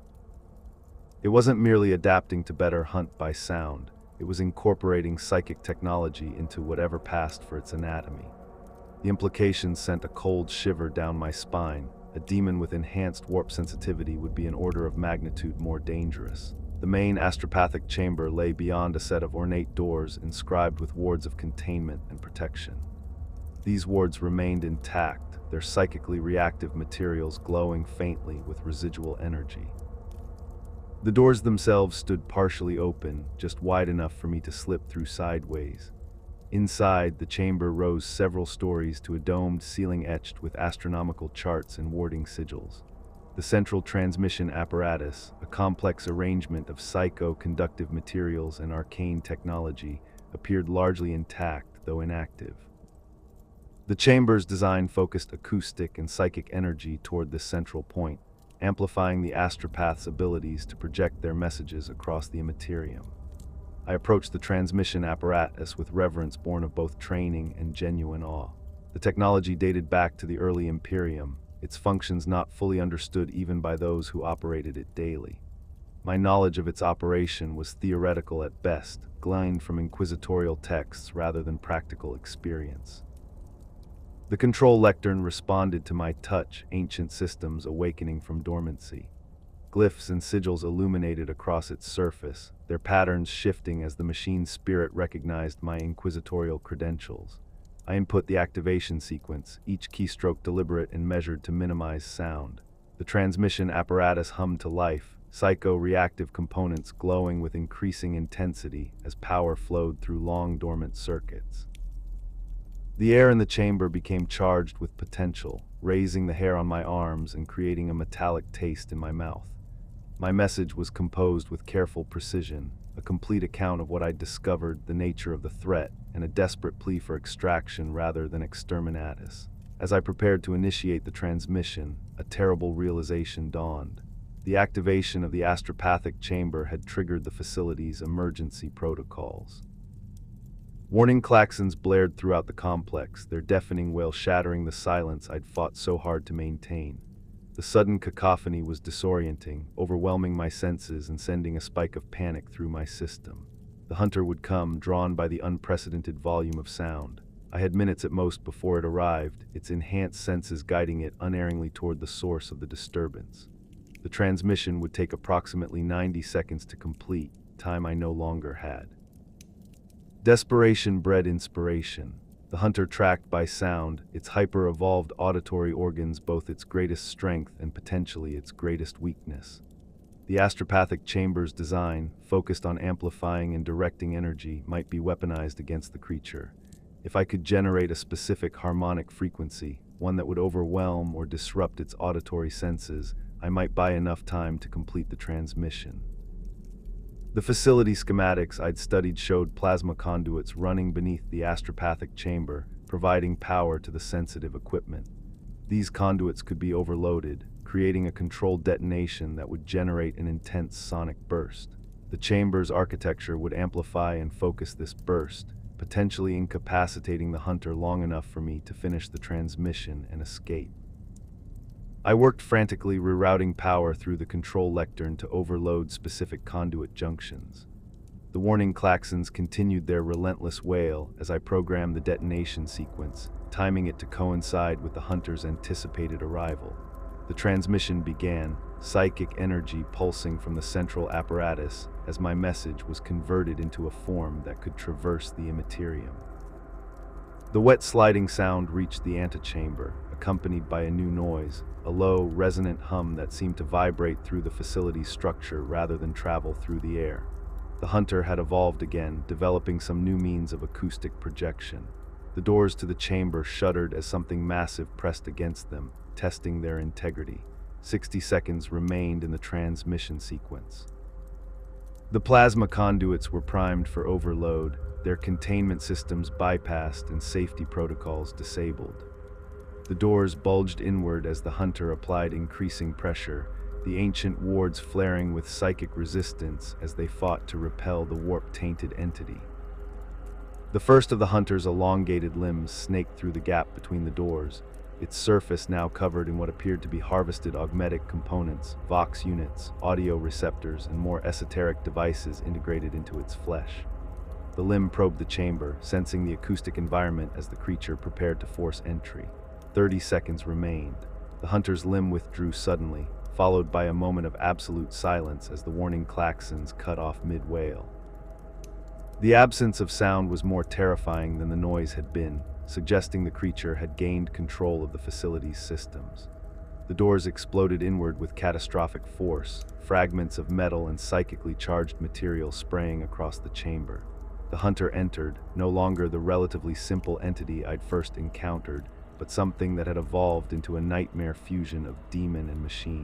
Speaker 1: It wasn't merely adapting to better hunt by sound, it was incorporating psychic technology into whatever passed for its anatomy. The implications sent a cold shiver down my spine. A demon with enhanced warp sensitivity would be an order of magnitude more dangerous. The main astropathic chamber lay beyond a set of ornate doors inscribed with wards of containment and protection. These wards remained intact, their psychically reactive materials glowing faintly with residual energy. The doors themselves stood partially open, just wide enough for me to slip through sideways. Inside, the chamber rose several stories to a domed ceiling etched with astronomical charts and warding sigils. The central transmission apparatus, a complex arrangement of psycho-conductive materials and arcane technology, appeared largely intact, though inactive. The chamber's design focused acoustic and psychic energy toward this central point, amplifying the astropath's abilities to project their messages across the immaterium. I approached the transmission apparatus with reverence born of both training and genuine awe. The technology dated back to the early Imperium, its functions not fully understood even by those who operated it daily. My knowledge of its operation was theoretical at best, gleaned from inquisitorial texts rather than practical experience. The control lectern responded to my touch, ancient systems awakening from dormancy. Glyphs and sigils illuminated across its surface, their patterns shifting as the machine's spirit recognized my inquisitorial credentials. I input the activation sequence, each keystroke deliberate and measured to minimize sound. The transmission apparatus hummed to life, psycho-reactive components glowing with increasing intensity as power flowed through long dormant circuits. The air in the chamber became charged with potential, raising the hair on my arms and creating a metallic taste in my mouth. My message was composed with careful precision, a complete account of what I'd discovered, the nature of the threat, and a desperate plea for extraction rather than exterminatus. As I prepared to initiate the transmission, a terrible realization dawned. The activation of the astropathic chamber had triggered the facility's emergency protocols. Warning klaxons blared throughout the complex, their deafening wail shattering the silence I'd fought so hard to maintain. The sudden cacophony was disorienting, overwhelming my senses and sending a spike of panic through my system. The hunter would come, drawn by the unprecedented volume of sound. I had minutes at most before it arrived, its enhanced senses guiding it unerringly toward the source of the disturbance. The transmission would take approximately ninety seconds to complete, time I no longer had. Desperation bred inspiration. The hunter tracked by sound, its hyper-evolved auditory organs both its greatest strength and potentially its greatest weakness. The astropathic chamber's design, focused on amplifying and directing energy, might be weaponized against the creature. If I could generate a specific harmonic frequency, one that would overwhelm or disrupt its auditory senses, I might buy enough time to complete the transmission. The facility schematics I'd studied showed plasma conduits running beneath the astropathic chamber, providing power to the sensitive equipment. These conduits could be overloaded, creating a controlled detonation that would generate an intense sonic burst. The chamber's architecture would amplify and focus this burst, potentially incapacitating the hunter long enough for me to finish the transmission and escape. I worked frantically, rerouting power through the control lectern to overload specific conduit junctions. The warning klaxons continued their relentless wail as I programmed the detonation sequence, timing it to coincide with the hunter's anticipated arrival. The transmission began, psychic energy pulsing from the central apparatus as my message was converted into a form that could traverse the immaterium. The wet sliding sound reached the antechamber, accompanied by a new noise, a low, resonant hum that seemed to vibrate through the facility's structure rather than travel through the air. The hunter had evolved again, developing some new means of acoustic projection. The doors to the chamber shuddered as something massive pressed against them, testing their integrity. Sixty seconds remained in the transmission sequence. The plasma conduits were primed for overload, their containment systems bypassed and safety protocols disabled. The doors bulged inward as the hunter applied increasing pressure, the ancient wards flaring with psychic resistance as they fought to repel the warp-tainted entity. The first of the hunter's elongated limbs snaked through the gap between the doors, its surface now covered in what appeared to be harvested augmetic components, Vox units, audio receptors, and more esoteric devices integrated into its flesh. The limb probed the chamber, sensing the acoustic environment as the creature prepared to force entry. Thirty seconds remained. The hunter's limb withdrew suddenly, followed by a moment of absolute silence as the warning klaxons cut off mid-wail. The absence of sound was more terrifying than the noise had been, suggesting the creature had gained control of the facility's systems. The doors exploded inward with catastrophic force, fragments of metal and psychically charged material spraying across the chamber. The hunter entered, no longer the relatively simple entity I'd first encountered, but something that had evolved into a nightmare fusion of demon and machine.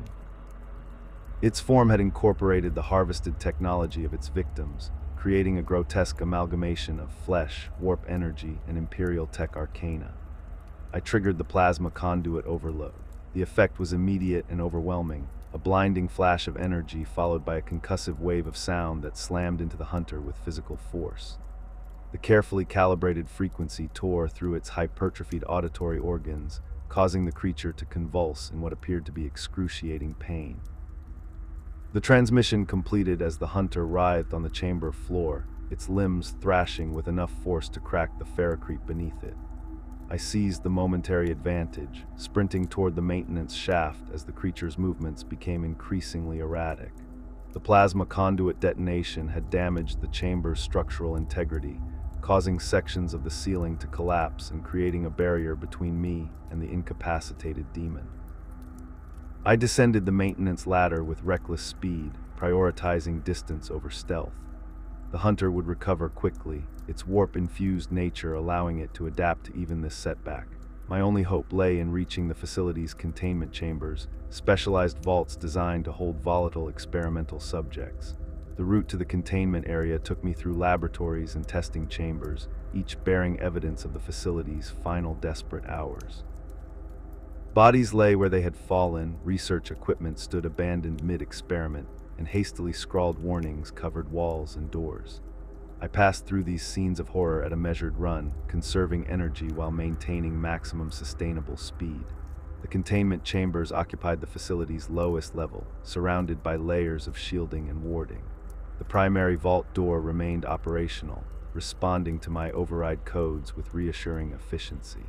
Speaker 1: Its form had incorporated the harvested technology of its victims, creating a grotesque amalgamation of flesh, warp energy, and imperial tech arcana. I triggered the plasma conduit overload. The effect was immediate and overwhelming, a blinding flash of energy followed by a concussive wave of sound that slammed into the hunter with physical force. The carefully calibrated frequency tore through its hypertrophied auditory organs, causing the creature to convulse in what appeared to be excruciating pain. The transmission completed as the hunter writhed on the chamber floor, its limbs thrashing with enough force to crack the ferrocrete beneath it. I seized the momentary advantage, sprinting toward the maintenance shaft as the creature's movements became increasingly erratic. The plasma conduit detonation had damaged the chamber's structural integrity, causing sections of the ceiling to collapse and creating a barrier between me and the incapacitated demon. I descended the maintenance ladder with reckless speed, prioritizing distance over stealth. The hunter would recover quickly, its warp-infused nature allowing it to adapt to even this setback. My only hope lay in reaching the facility's containment chambers, specialized vaults designed to hold volatile experimental subjects. The route to the containment area took me through laboratories and testing chambers, each bearing evidence of the facility's final desperate hours. Bodies lay where they had fallen, research equipment stood abandoned mid-experiment, and hastily scrawled warnings covered walls and doors. I passed through these scenes of horror at a measured run, conserving energy while maintaining maximum sustainable speed. The containment chambers occupied the facility's lowest level, surrounded by layers of shielding and warding. The primary vault door remained operational, responding to my override codes with reassuring efficiency.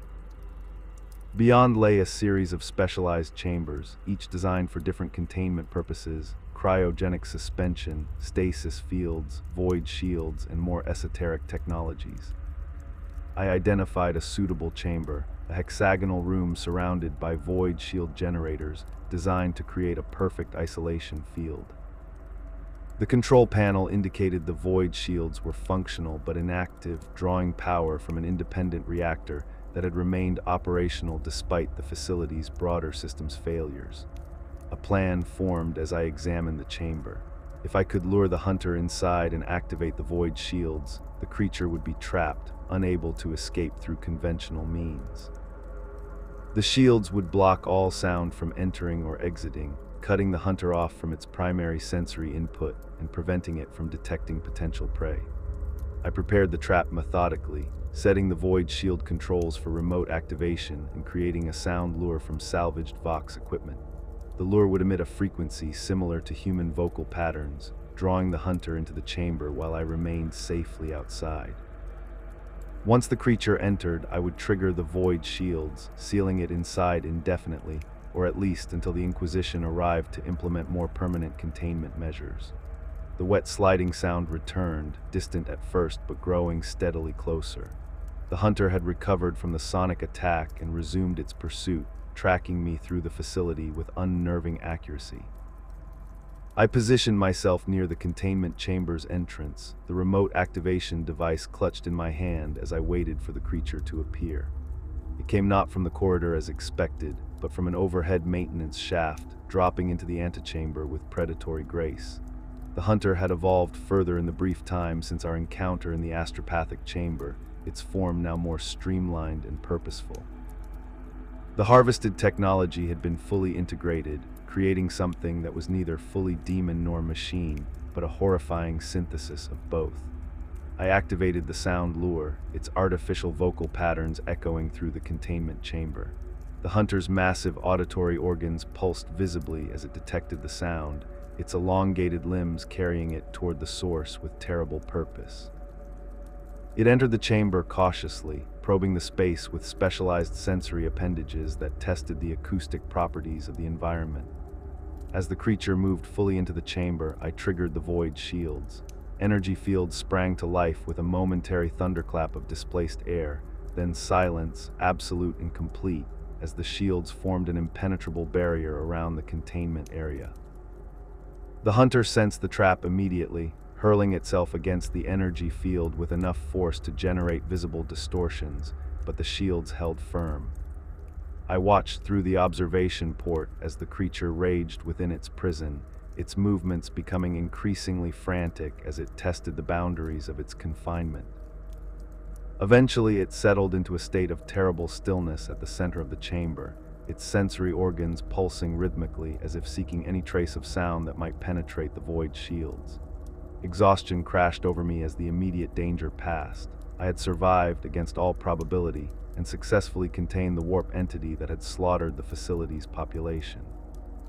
Speaker 1: Beyond lay a series of specialized chambers, each designed for different containment purposes: cryogenic suspension, stasis fields, void shields, and more esoteric technologies. I identified a suitable chamber, a hexagonal room surrounded by void shield generators designed to create a perfect isolation field. The control panel indicated the void shields were functional but inactive, drawing power from an independent reactor that had remained operational despite the facility's broader system's failures. A plan formed as I examined the chamber. If I could lure the hunter inside and activate the void shields, the creature would be trapped, unable to escape through conventional means. The shields would block all sound from entering or exiting, cutting the hunter off from its primary sensory input and preventing it from detecting potential prey. I prepared the trap methodically, setting the void shield controls for remote activation and creating a sound lure from salvaged Vox equipment. The lure would emit a frequency similar to human vocal patterns, drawing the hunter into the chamber while I remained safely outside. Once the creature entered, I would trigger the void shields, sealing it inside indefinitely, or at least until the Inquisition arrived to implement more permanent containment measures. The wet sliding sound returned, distant at first but growing steadily closer. The hunter had recovered from the sonic attack and resumed its pursuit, tracking me through the facility with unnerving accuracy. I positioned myself near the containment chamber's entrance, the remote activation device clutched in my hand as I waited for the creature to appear. It came not from the corridor as expected, but from an overhead maintenance shaft, dropping into the antechamber with predatory grace. The hunter had evolved further in the brief time since our encounter in the astropathic chamber, its form now more streamlined and purposeful. The harvested technology had been fully integrated, creating something that was neither fully demon nor machine, but a horrifying synthesis of both. I activated the sound lure, its artificial vocal patterns echoing through the containment chamber. The hunter's massive auditory organs pulsed visibly as it detected the sound, its elongated limbs carrying it toward the source with terrible purpose. It entered the chamber cautiously, probing the space with specialized sensory appendages that tested the acoustic properties of the environment. As the creature moved fully into the chamber, I triggered the void shields. Energy fields sprang to life with a momentary thunderclap of displaced air, then silence, absolute and complete, as the shields formed an impenetrable barrier around the containment area. The hunter sensed the trap immediately, hurling itself against the energy field with enough force to generate visible distortions, but the shields held firm. I watched through the observation port as the creature raged within its prison, its movements becoming increasingly frantic as it tested the boundaries of its confinement. Eventually, it settled into a state of terrible stillness at the center of the chamber, its sensory organs pulsing rhythmically as if seeking any trace of sound that might penetrate the void shields. Exhaustion crashed over me as the immediate danger passed. I had survived against all probability and successfully contained the warp entity that had slaughtered the facility's population.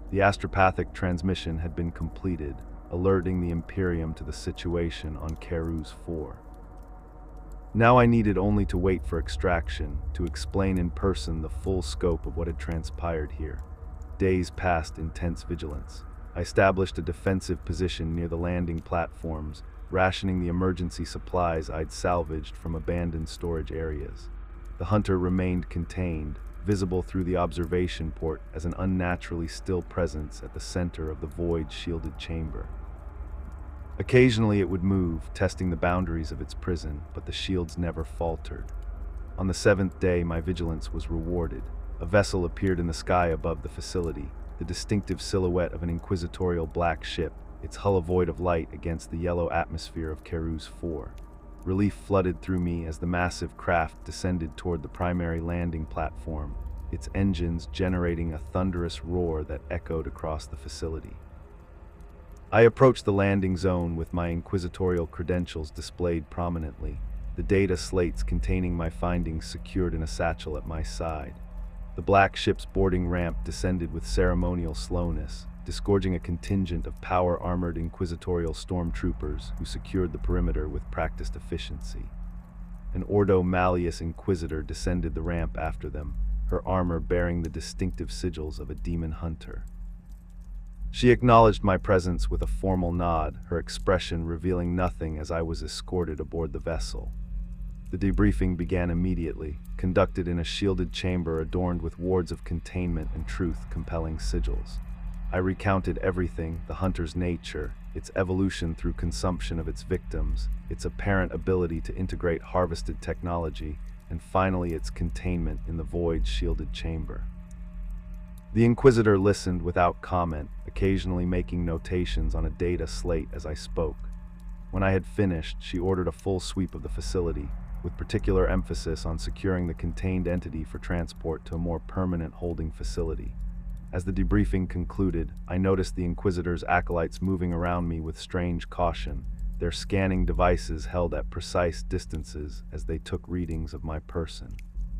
Speaker 1: The astropathic transmission had been completed, alerting the Imperium to the situation on Carus four. Now I needed only to wait for extraction, to explain in person the full scope of what had transpired here. Days passed intense vigilance. I established a defensive position near the landing platforms, rationing the emergency supplies I'd salvaged from abandoned storage areas. The Hunter remained contained, visible through the observation port as an unnaturally still presence at the center of the void-shielded chamber. Occasionally it would move, testing the boundaries of its prison, but the shields never faltered. On the seventh day, my vigilance was rewarded. A vessel appeared in the sky above the facility, the distinctive silhouette of an inquisitorial black ship, its hull a void of light against the yellow atmosphere of Carus four. Relief flooded through me as the massive craft descended toward the primary landing platform, its engines generating a thunderous roar that echoed across the facility. I approached the landing zone with my inquisitorial credentials displayed prominently, the data slates containing my findings secured in a satchel at my side. The black ship's boarding ramp descended with ceremonial slowness, disgorging a contingent of power-armored inquisitorial stormtroopers who secured the perimeter with practiced efficiency. An Ordo Malleus Inquisitor descended the ramp after them, her armor bearing the distinctive sigils of a demon hunter. She acknowledged my presence with a formal nod, her expression revealing nothing as I was escorted aboard the vessel. The debriefing began immediately, conducted in a shielded chamber adorned with wards of containment and truth-compelling sigils. I recounted everything, the Hunter's nature, its evolution through consumption of its victims, its apparent ability to integrate harvested technology, and finally its containment in the void-shielded chamber. The Inquisitor listened without comment, occasionally making notations on a data slate as I spoke. When I had finished, she ordered a full sweep of the facility, with particular emphasis on securing the contained entity for transport to a more permanent holding facility. As the debriefing concluded, I noticed the Inquisitor's acolytes moving around me with strange caution, their scanning devices held at precise distances as they took readings of my person.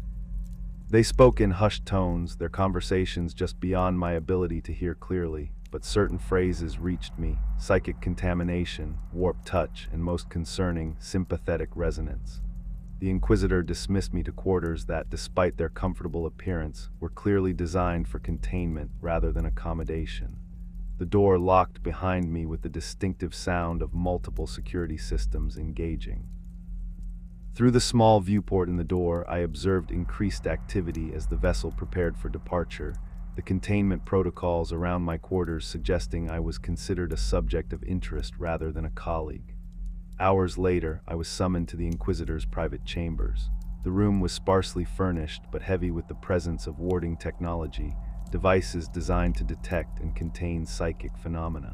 Speaker 1: They spoke in hushed tones, their conversations just beyond my ability to hear clearly, but certain phrases reached me: psychic contamination, warped touch, and most concerning, sympathetic resonance. The Inquisitor dismissed me to quarters that, despite their comfortable appearance, were clearly designed for containment rather than accommodation. The door locked behind me with the distinctive sound of multiple security systems engaging. Through the small viewport in the door, I observed increased activity as the vessel prepared for departure, the containment protocols around my quarters suggesting I was considered a subject of interest rather than a colleague. Hours later, I was summoned to the Inquisitor's private chambers. The room was sparsely furnished, but heavy with the presence of warding technology, devices designed to detect and contain psychic phenomena.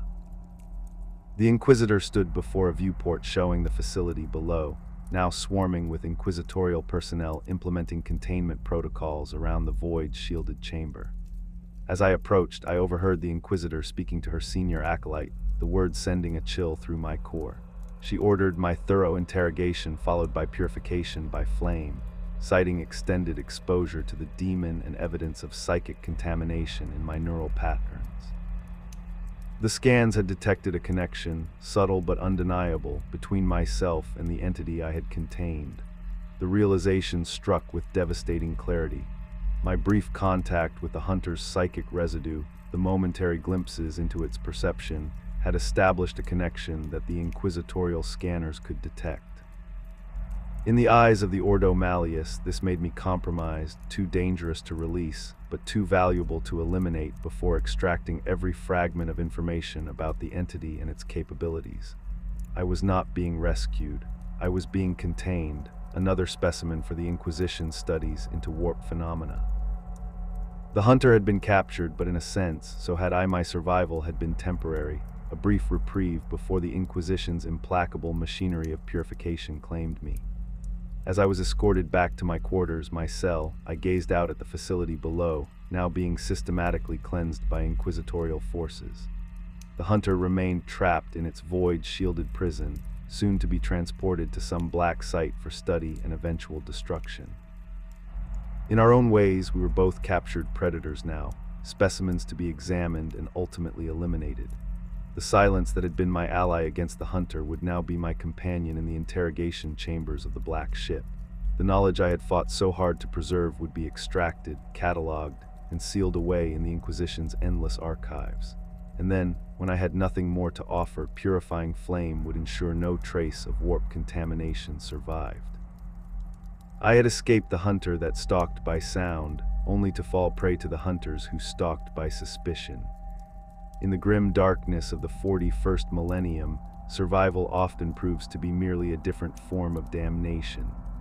Speaker 1: The Inquisitor stood before a viewport showing the facility below, now swarming with inquisitorial personnel implementing containment protocols around the void-shielded chamber. As I approached, I overheard the Inquisitor speaking to her senior acolyte, the words sending a chill through my core. She ordered my thorough interrogation followed by purification by flame, citing extended exposure to the demon and evidence of psychic contamination in my neural patterns. The scans had detected a connection, subtle but undeniable, between myself and the entity I had contained. The realization struck with devastating clarity. My brief contact with the Hunter's psychic residue, the momentary glimpses into its perception, had established a connection that the inquisitorial scanners could detect. In the eyes of the Ordo Malleus, this made me compromised, too dangerous to release, but too valuable to eliminate before extracting every fragment of information about the entity and its capabilities. I was not being rescued. I was being contained, another specimen for the Inquisition's studies into warp phenomena. The Hunter had been captured, but in a sense, so had I. My survival had been temporary, a brief reprieve before the Inquisition's implacable machinery of purification claimed me. As I was escorted back to my quarters, my cell, I gazed out at the facility below, now being systematically cleansed by inquisitorial forces. The Hunter remained trapped in its void-shielded prison, soon to be transported to some black site for study and eventual destruction. In our own ways, we were both captured predators now, specimens to be examined and ultimately eliminated. The silence that had been my ally against the hunter would now be my companion in the interrogation chambers of the Black Ship. The knowledge I had fought so hard to preserve would be extracted, catalogued, and sealed away in the Inquisition's endless archives. And then, when I had nothing more to offer, purifying flame would ensure no trace of warp contamination survived. I had escaped the hunter that stalked by sound, only to fall prey to the hunters who stalked by suspicion. In the grim darkness of the forty-first millennium, survival often proves to be merely a different form of damnation.